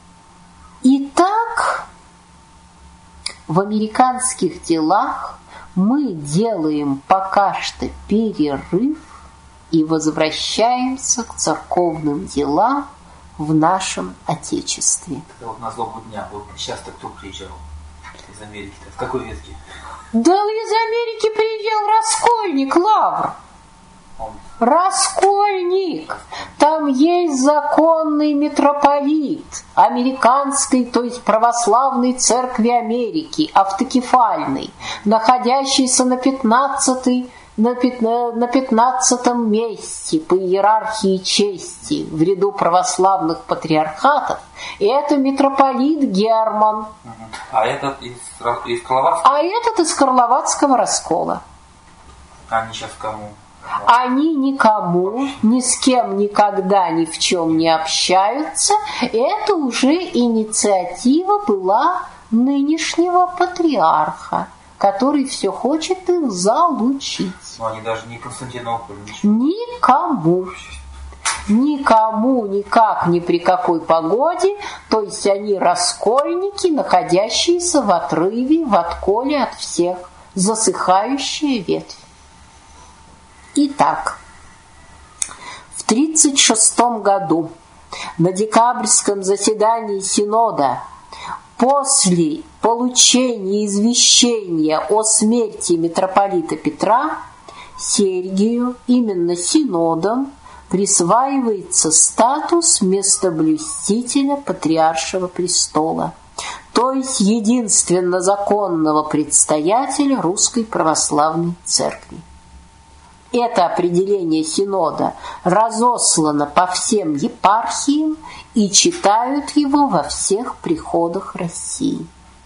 Speaker 1: Итак, в американских делах мы делаем пока что перерыв и возвращаемся к церковным делам в нашем Отечестве.
Speaker 2: Это вот на злобу дня. Вот сейчас-то кто приезжал из Америки-то? В какой ветке?
Speaker 1: Да из Америки приезжал раскольник Лавр. Раскольник. Там есть законный митрополит американской, то есть православной церкви Америки, автокефальный, находящийся на пятнадцатой на пятнадцатом месте по иерархии чести в ряду православных патриархатов. И это митрополит Герман.
Speaker 2: А этот из, из Карловацкого?
Speaker 1: А этот из Карловацкого раскола.
Speaker 2: Они сейчас кому?
Speaker 1: Они никому, ни с кем никогда ни в чем не общаются. Это уже инициатива была нынешнего патриарха, который все хочет их залучить.
Speaker 2: Но они даже не Константинополь.
Speaker 1: Никому. Никому, никак, ни при какой погоде. То есть они раскольники, находящиеся в отрыве, в отколе от всех. Засыхающая ветвь. Итак, в тридцать шестом году на декабрьском заседании Синода после получения извещения о смерти митрополита Петра Сергию именно Синодом присваивается статус местоблюстителя Патриаршего престола, то есть единственно законного предстоятеля Русской Православной Церкви. Это определение Синода разослано по всем епархиям и читают его во всех приходах России.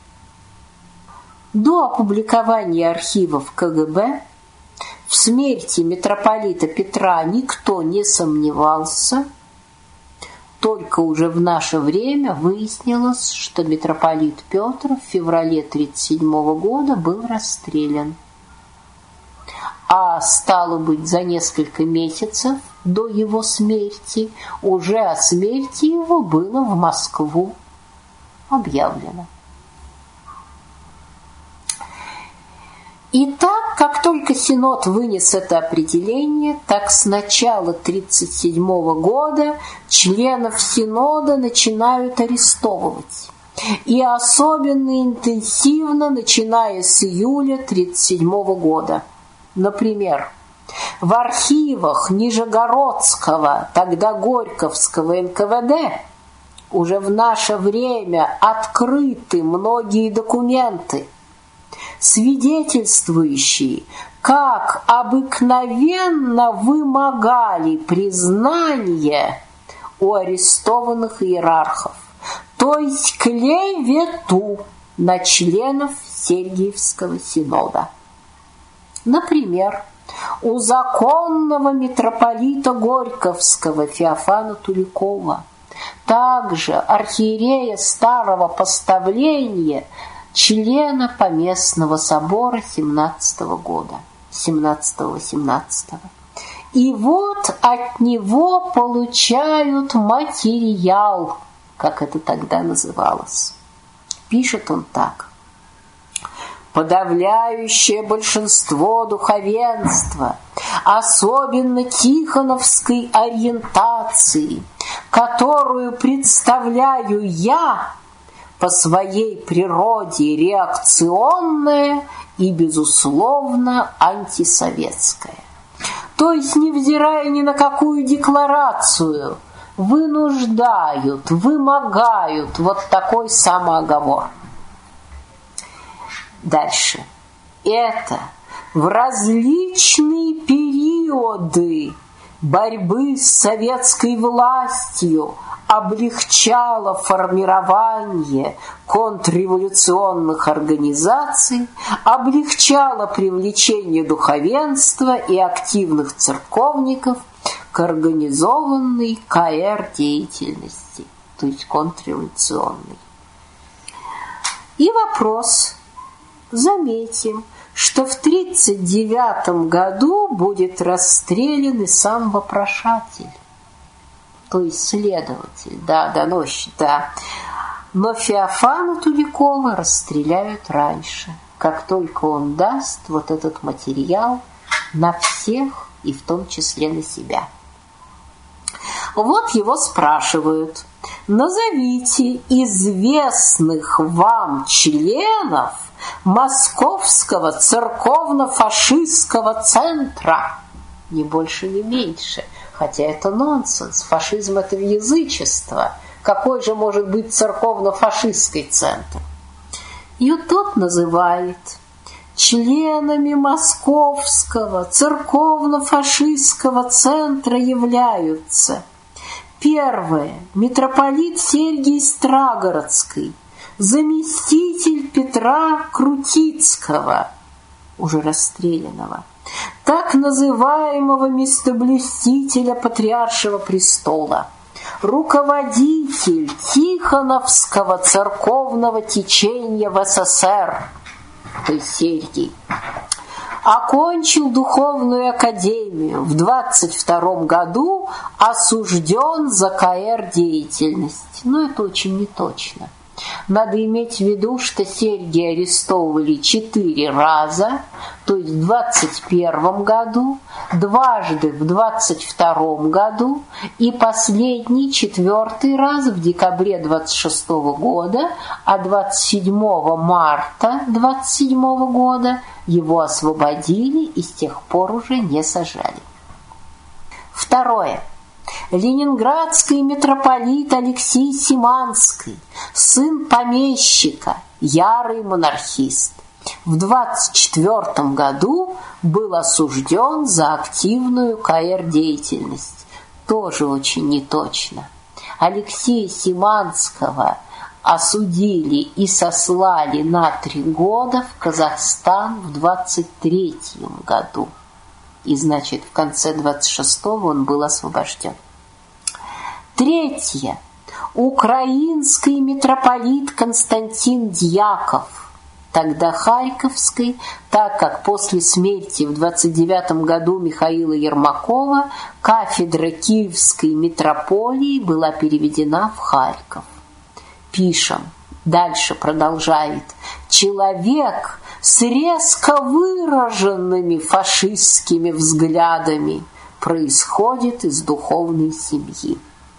Speaker 1: До опубликования архивов ка гэ бэ в смерти митрополита Петра никто не сомневался, только уже в наше время выяснилось, что митрополит Петр в феврале тридцать седьмого года был расстрелян. А стало быть, за несколько месяцев до его смерти уже о смерти его было в Москву объявлено. Итак, как только Синод вынес это определение, так с начала тридцать седьмого года членов Синода начинают арестовывать. И особенно интенсивно, начиная с июля тридцать седьмого года. Например, в архивах Нижегородского, тогда Горьковского эн ка вэ дэ уже в наше время открыты многие документы, свидетельствующие, как обыкновенно вымогали признание у арестованных иерархов, то есть клевету на членов Сергиевского Синода. Например, у законного митрополита Горьковского Феофана Туликова, также архиерея Старого Поставления, члена Поместного собора семнадцатого года, семнадцатого-восемнадцатого. И вот от него получают материал, как это тогда называлось. Пишет он так. Подавляющее большинство духовенства, особенно тихоновской ориентации, которую представляю я, по своей природе реакционное и, безусловно, антисоветское. То есть, невзирая ни на какую декларацию, вынуждают, вымогают вот такой самооговор. Дальше. Это в различные периоды борьбы с советской властью облегчало формирование контрреволюционных организаций, облегчало привлечение духовенства и активных церковников к организованной ка эр деятельности, то есть контрреволюционной. И вопрос. Заметим, что в тридцать девятом году будет расстрелян и сам вопрошатель, то есть следователь, да, доносчик, да. Но Феофана Туликова расстреляют раньше, как только он даст вот этот материал на всех и в том числе на себя. Вот его спрашивают: назовите известных вам членов Московского церковно-фашистского центра. ни больше, ни меньше. Хотя это нонсенс. Фашизм – это язычество. Какой же может быть церковно-фашистский центр? И вот тот называет членами Московского церковно-фашистского центра являются: первое – митрополит Сергий Страгородский, заместитель Петра Крутицкого, уже расстрелянного, так называемого местоблюстителя Патриаршего престола, руководитель Тихоновского церковного течения в СССР, то есть Сергий, окончил духовную академию, в двадцать втором году осужден за ка эр деятельность. Но это очень неточно. Надо иметь в виду, что Сергия арестовывали четыре раза, то есть в двадцать первом году, дважды в двадцать втором году и последний, четвертый раз в декабре двадцать шестого года, а двадцать седьмого марта двадцать седьмого года его освободили и с тех пор уже не сажали. Второе. Ленинградский митрополит Алексей Симанский, сын помещика, ярый монархист, в двадцать четвёртом году был осужден за активную ка эр деятельность. Тоже очень неточно. Алексея Симанского осудили и сослали на три года в Казахстан в двадцать третьем году. И, значит, в конце двадцать шестого он был освобожден. Третье. Украинский митрополит Константин Дьяков, тогда Харьковский, так как после смерти в двадцать девятом году Михаила Ермакова кафедра Киевской митрополии была переведена в Харьков. Пишем. Дальше продолжает. Человек с резко выраженными фашистскими взглядами происходит из духовной семьи.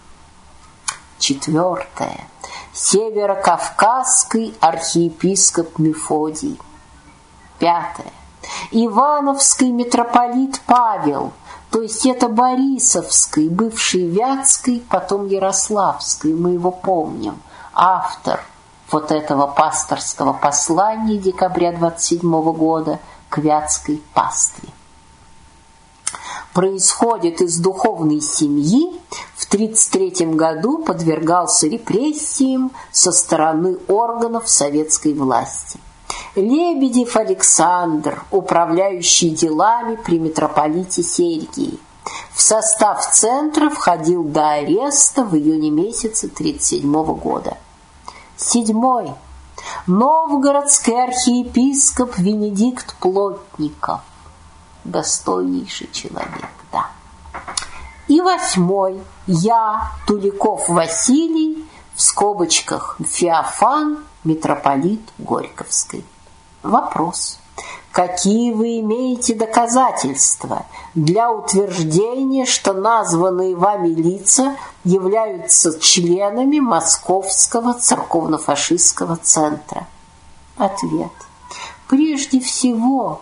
Speaker 1: Четвертое. Северокавказский архиепископ Мефодий. Пятое. Ивановский митрополит Павел, то есть это Борисовский, бывший Вятский, потом Ярославский, мы его помним, автор вот этого пасторского послания декабря двадцать седьмого года к Вятской пастве. Происходит из духовной семьи, в тридцать третьем году подвергался репрессиям со стороны органов советской власти. Лебедев Александр, управляющий делами при митрополите Сергии, в состав центра входил до ареста в июне месяце тридцать седьмого года. Седьмой. Новгородский архиепископ Венедикт Плотников. Достойнейший человек, да. И восьмой. Я, Туликов Василий, в скобочках Феофан, митрополит Горьковский. Вопрос. Какие вы имеете доказательства для утверждения, что названные вами лица являются членами Московского церковно-фашистского центра? Ответ. Прежде всего,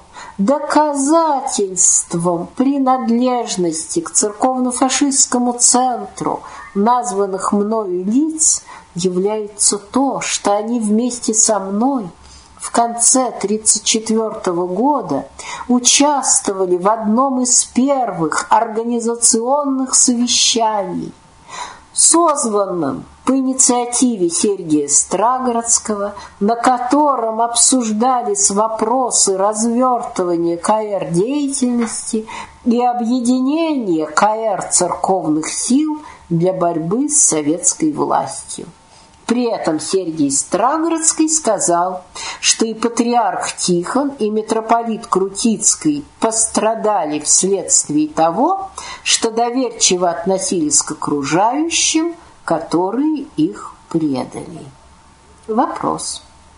Speaker 1: доказательством принадлежности к церковно-фашистскому центру названных мною лиц является то, что они вместе со мной в конце тридцать четвёртого года участвовали в одном из первых организационных совещаний, созванном по инициативе Сергия Страгородского, на котором обсуждались вопросы развертывания ка эр деятельности и объединения ка эр церковных сил для борьбы с советской властью. При этом Сергий Страгородский сказал, что и патриарх Тихон, и митрополит Крутицкий пострадали вследствие того, что доверчиво относились к окружающим, которые их предали. Вопрос.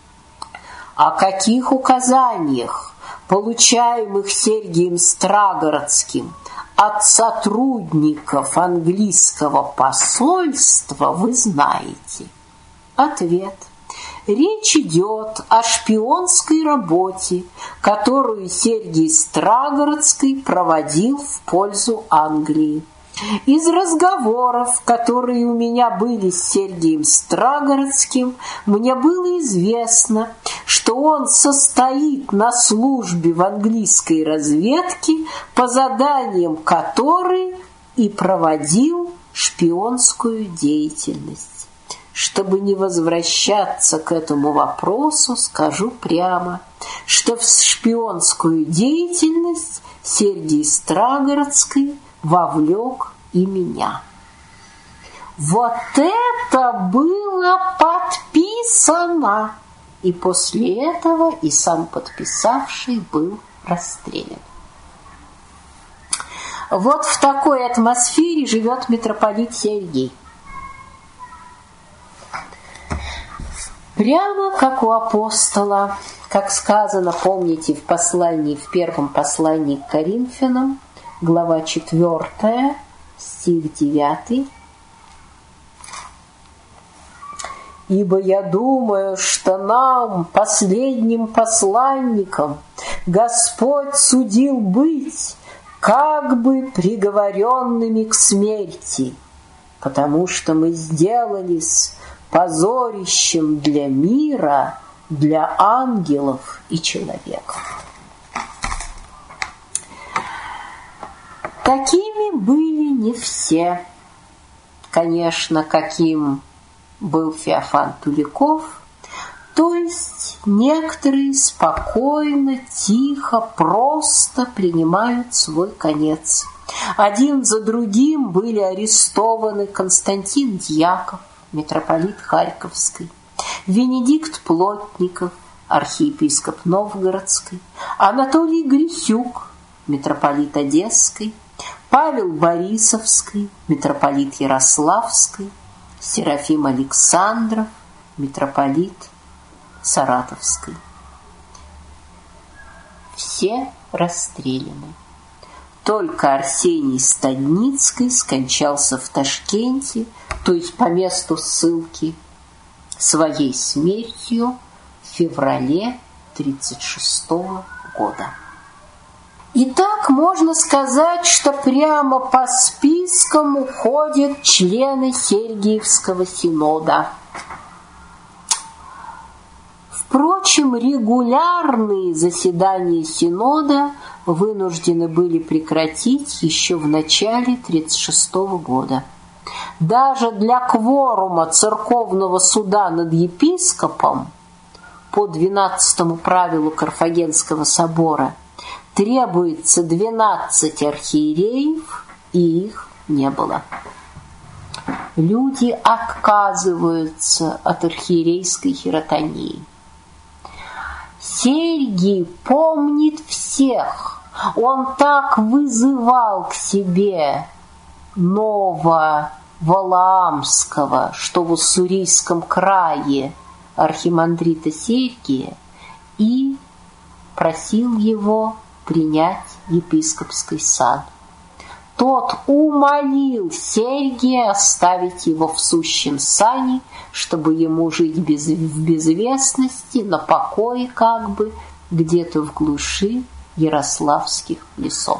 Speaker 1: О каких указаниях, получаемых Сергием Страгородским от сотрудников английского посольства, вы знаете? Ответ. Речь идет о шпионской работе, которую Сергий Страгородский проводил в пользу Англии. Из разговоров, которые у меня были с Сергием Страгородским, мне было известно, что он состоит на службе в английской разведке, по заданиям которой и проводил шпионскую деятельность. Чтобы не возвращаться к этому вопросу, скажу прямо, что в шпионскую деятельность Сергий Страгородский вовлек и меня. Вот это было подписано! И после этого и сам подписавший был расстрелян. Вот в такой атмосфере живет митрополит Сергий. Прямо как у апостола, как сказано, помните, в послании, в первом послании к Коринфянам, глава четвёртая, стих девятый. «Ибо я думаю, что нам, последним посланникам, Господь судил быть как бы приговоренными к смерти, потому что мы сделались позорищем для мира, для ангелов и человеков». Такими были не все. Конечно, каким был Феофан Туликов, то есть некоторые спокойно, тихо, просто принимают свой конец. Один за другим были арестованы Константин Дьяков, митрополит Харьковский, Венедикт Плотников, архиепископ Новгородский, Анатолий Грисюк, митрополит Одесский, Павел Борисовский, митрополит Ярославский, Серафим Александров, митрополит Саратовский. Все расстреляны. Только Арсений Стадницкий скончался в Ташкенте, то есть по месту ссылки, своей смертью в феврале тридцать шестого года. Итак, можно сказать, что прямо по спискам уходят члены Сергиевского синода. Впрочем, регулярные заседания синода вынуждены были прекратить еще в начале тридцать шестого года. Даже для кворума церковного суда над епископом по двенадцатому правилу Карфагенского собора требуется двенадцать архиереев, и их не было. Люди отказываются от архиерейской хиротонии. Сергий помнит всех. Он так вызывал к себе Нововалаамского, что в Уссурийском крае, архимандрита Сергия, и просил его принять епископский сан. Тот умолил Сергия оставить его в сущем сане, чтобы ему жить без, в безвестности, на покое как бы, где-то в глуши ярославских лесов.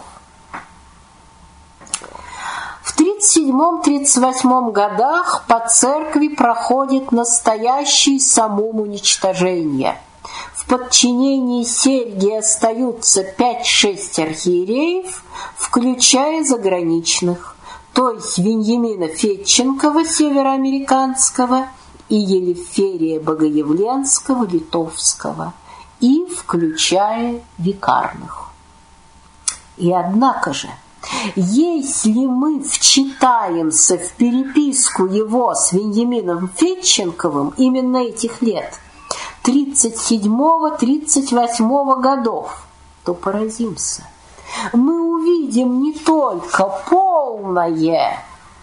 Speaker 1: В тридцать седьмом — тридцать восьмом годах по церкви проходит настоящее самоуничтожение. В подчинении Сергия остаются пять-шесть архиереев, включая заграничных, то есть Веньямина Федченкова, североамериканского, и Елеферия Богоявленского, литовского, и включая викарных. И однако же, если мы вчитаемся в переписку его с Веньямином Федченковым именно этих лет, тридцать седьмого — тридцать восьмого годов, то поразимся. Мы увидим не только полное,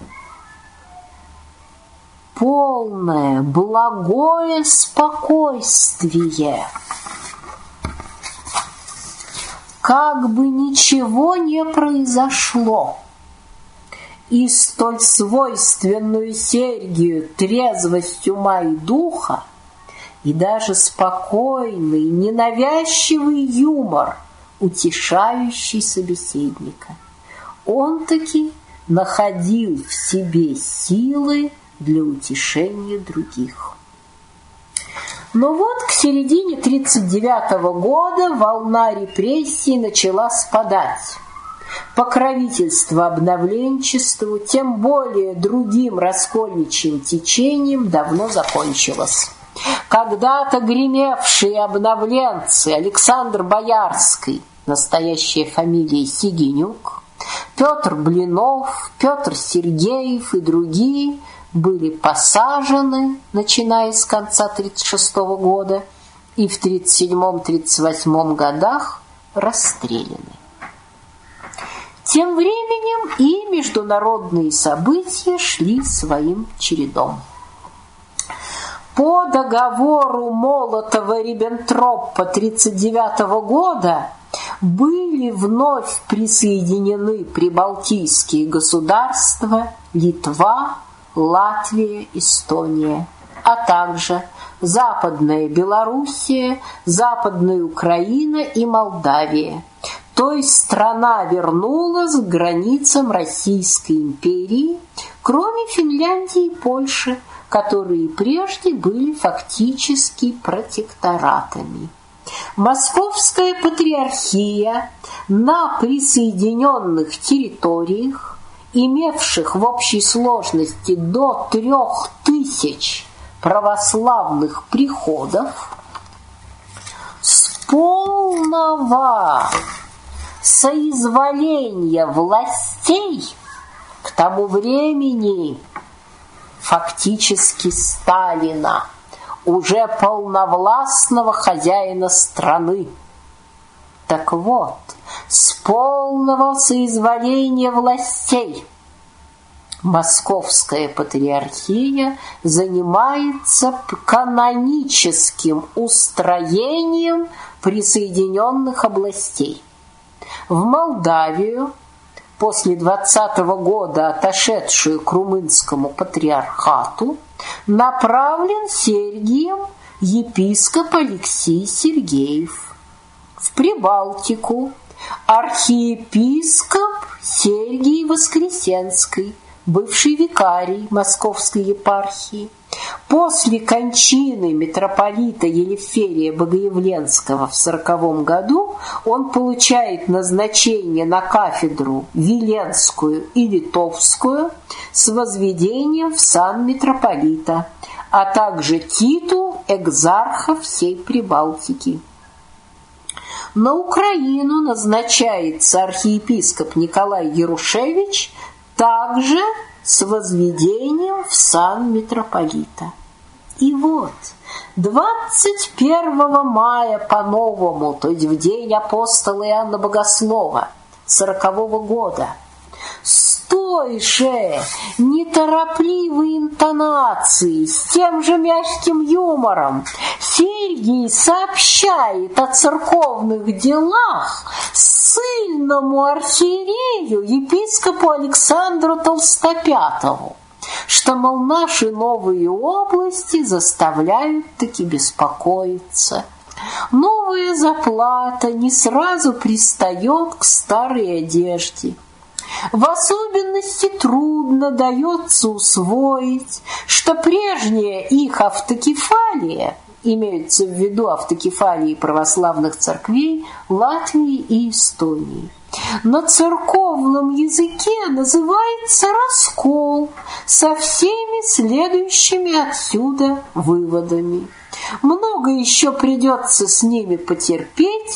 Speaker 1: полное благое спокойствие, как бы ничего не произошло, и столь свойственную Сергию трезвость ума и духа, и даже спокойный, ненавязчивый юмор, утешающий собеседника. Он таки находил в себе силы для утешения других. Но вот к середине тридцать девятого года волна репрессий начала спадать. Покровительство обновленчеству, тем более другим раскольничьим течением, давно закончилось. Когда-то гремевшие обновленцы Александр Боярский, настоящая фамилия Сигинюк, Петр Блинов, Петр Сергеев и другие были посажены, начиная с конца тридцать шестого года, и в тридцать седьмом — тридцать восьмом годах расстреляны. Тем временем и международные события шли своим чередом. По договору Молотова-Риббентропа тридцать девятого года были вновь присоединены прибалтийские государства Литва, Латвия, Эстония, а также Западная Белоруссия, Западная Украина и Молдавия. То есть страна вернулась к границам Российской империи, кроме Финляндии и Польши, которые прежде были фактически протекторатами. Московская патриархия на присоединенных территориях, имевших в общей сложности до трех тысяч православных приходов, с полного соизволения властей к тому времени фактически Сталина, уже полновластного хозяина страны. Так вот, с полного соизволения властей Московская патриархия занимается каноническим устроением присоединенных областей. В Молдавию, после двадцатого года отошедшую к румынскому патриархату, направлен Сергием епископ Алексий Сергеев. В Прибалтику архиепископ Сергий Воскресенский, бывший викарий Московской епархии. После кончины митрополита Елеферия Богоявленского в сороковом году он получает назначение на кафедру Виленскую и Литовскую с возведением в сан митрополита, а также титул экзарха всей Прибалтики. На Украину назначается архиепископ Николай Ярушевич также с возведением в сан митрополита. И вот двадцать первого мая по-новому, то есть в день апостола Иоанна Богослова сорокового года, с той же неторопливой интонацией, с тем же мягким юмором Сергий сообщает о церковных делах ссыльному архиерею епископу Александру Толстопятову, что, мол, наши новые области заставляют таки беспокоиться. Новая заплата не сразу пристает к старой одежде. В особенности трудно дается усвоить, что прежняя их автокефалия, имеются в виду автокефалии православных церквей Латвии и Эстонии, на церковном языке называется раскол со всеми следующими отсюда выводами. Много еще придется с ними потерпеть,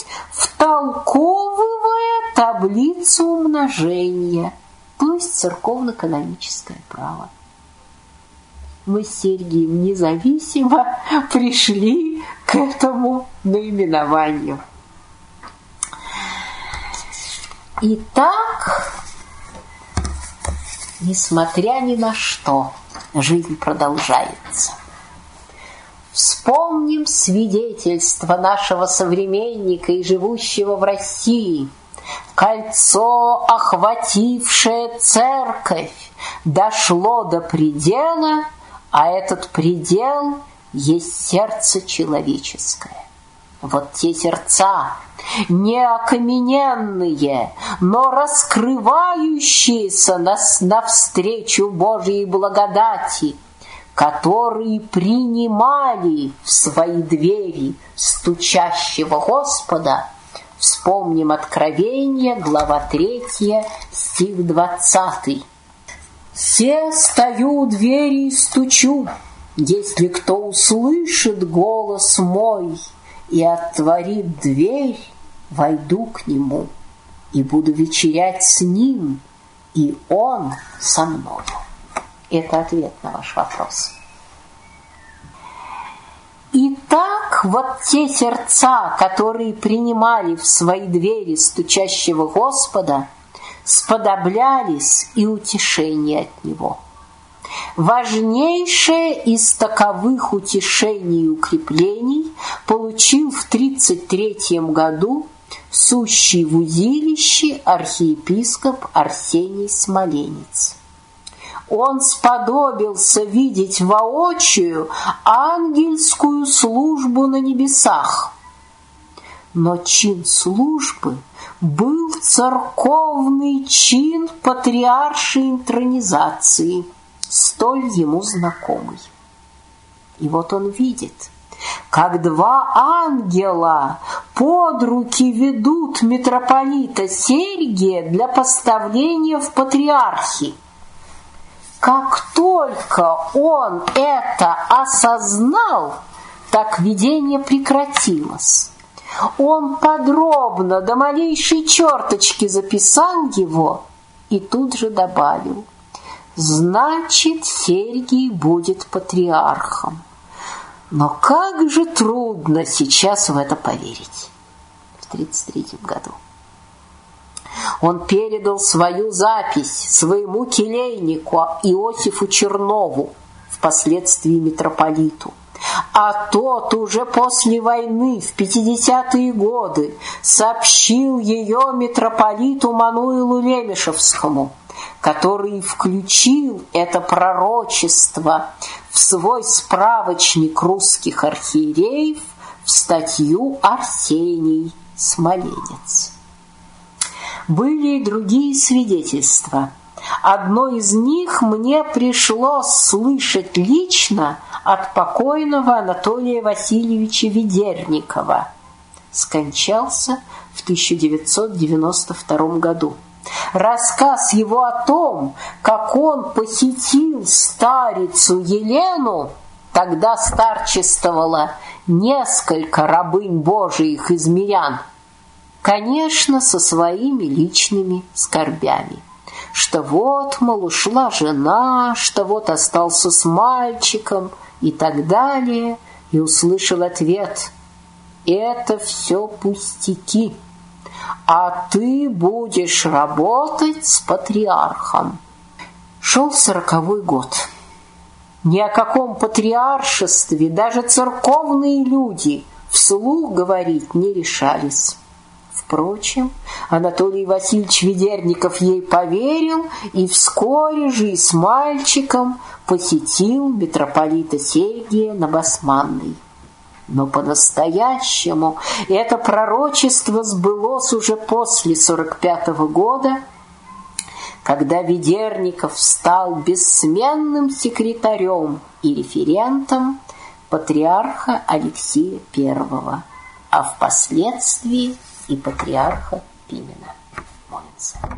Speaker 1: втолковывая таблицу умножения, то есть церковно-каноническое право. Мы с Сергием независимо пришли к этому наименованию. Итак, несмотря ни на что, жизнь продолжается. Вспомним свидетельство нашего современника и живущего в России. Кольцо, охватившее церковь, дошло до предела, а этот предел есть сердце человеческое. Вот те сердца, не окамененные, но раскрывающиеся навстречу Божьей благодати, которые принимали в свои двери стучащего Господа. Вспомним Откровение, глава третья, стих двадцатый. «Се стою у двери и стучу, если кто услышит голос мой и отворит дверь, войду к нему и буду вечерять с ним, и он со мною». Это ответ на ваш вопрос. Итак, вот те сердца, которые принимали в свои двери стучащего Господа, сподоблялись и утешения от Него. Важнейшее из таковых утешений и укреплений получил в тридцать третьем году сущий в узилище архиепископ Арсений Смоленец. Он сподобился видеть воочию ангельскую службу на небесах. Но чин службы был церковный чин патриаршей интронизации, столь ему знакомый. И вот он видит, как два ангела под руки ведут митрополита Сергия для поставления в патриархи. Как только он это осознал, так видение прекратилось. Он подробно до малейшей черточки записал его и тут же добавил: значит, Сергий будет патриархом. Но как же трудно сейчас в это поверить. В тридцать третьем году. Он передал свою запись своему келейнику Иосифу Чернову, впоследствии митрополиту. А тот уже после войны в пятидесятые годы сообщил ее митрополиту Мануилу Лемешевскому, который включил это пророчество в свой справочник русских архиереев в статью «Арсений Смоленец». Были и другие свидетельства. Одно из них мне пришлось слышать лично от покойного Анатолия Васильевича Ведерникова. Скончался в тысяча девятьсот девяносто втором году. Рассказ его о том, как он посетил старицу Елену, тогда старчествовало несколько рабынь Божиих из мирян, конечно, со своими личными скорбями. Что вот, мол, ушла жена, что вот остался с мальчиком и так далее. И услышал ответ: это все пустяки, а ты будешь работать с патриархом. Шел сороковой год. Ни о каком патриаршестве даже церковные люди вслух говорить не решались. Впрочем, Анатолий Васильевич Ведерников ей поверил и вскоре же и с мальчиком посетил митрополита Сергия на Басманной. Но по-настоящему это пророчество сбылось уже после сорок пятого года, когда Ведерников стал бессменным секретарем и референтом патриарха Алексия Первого, а впоследствии и патриарха Пимена. Молимся.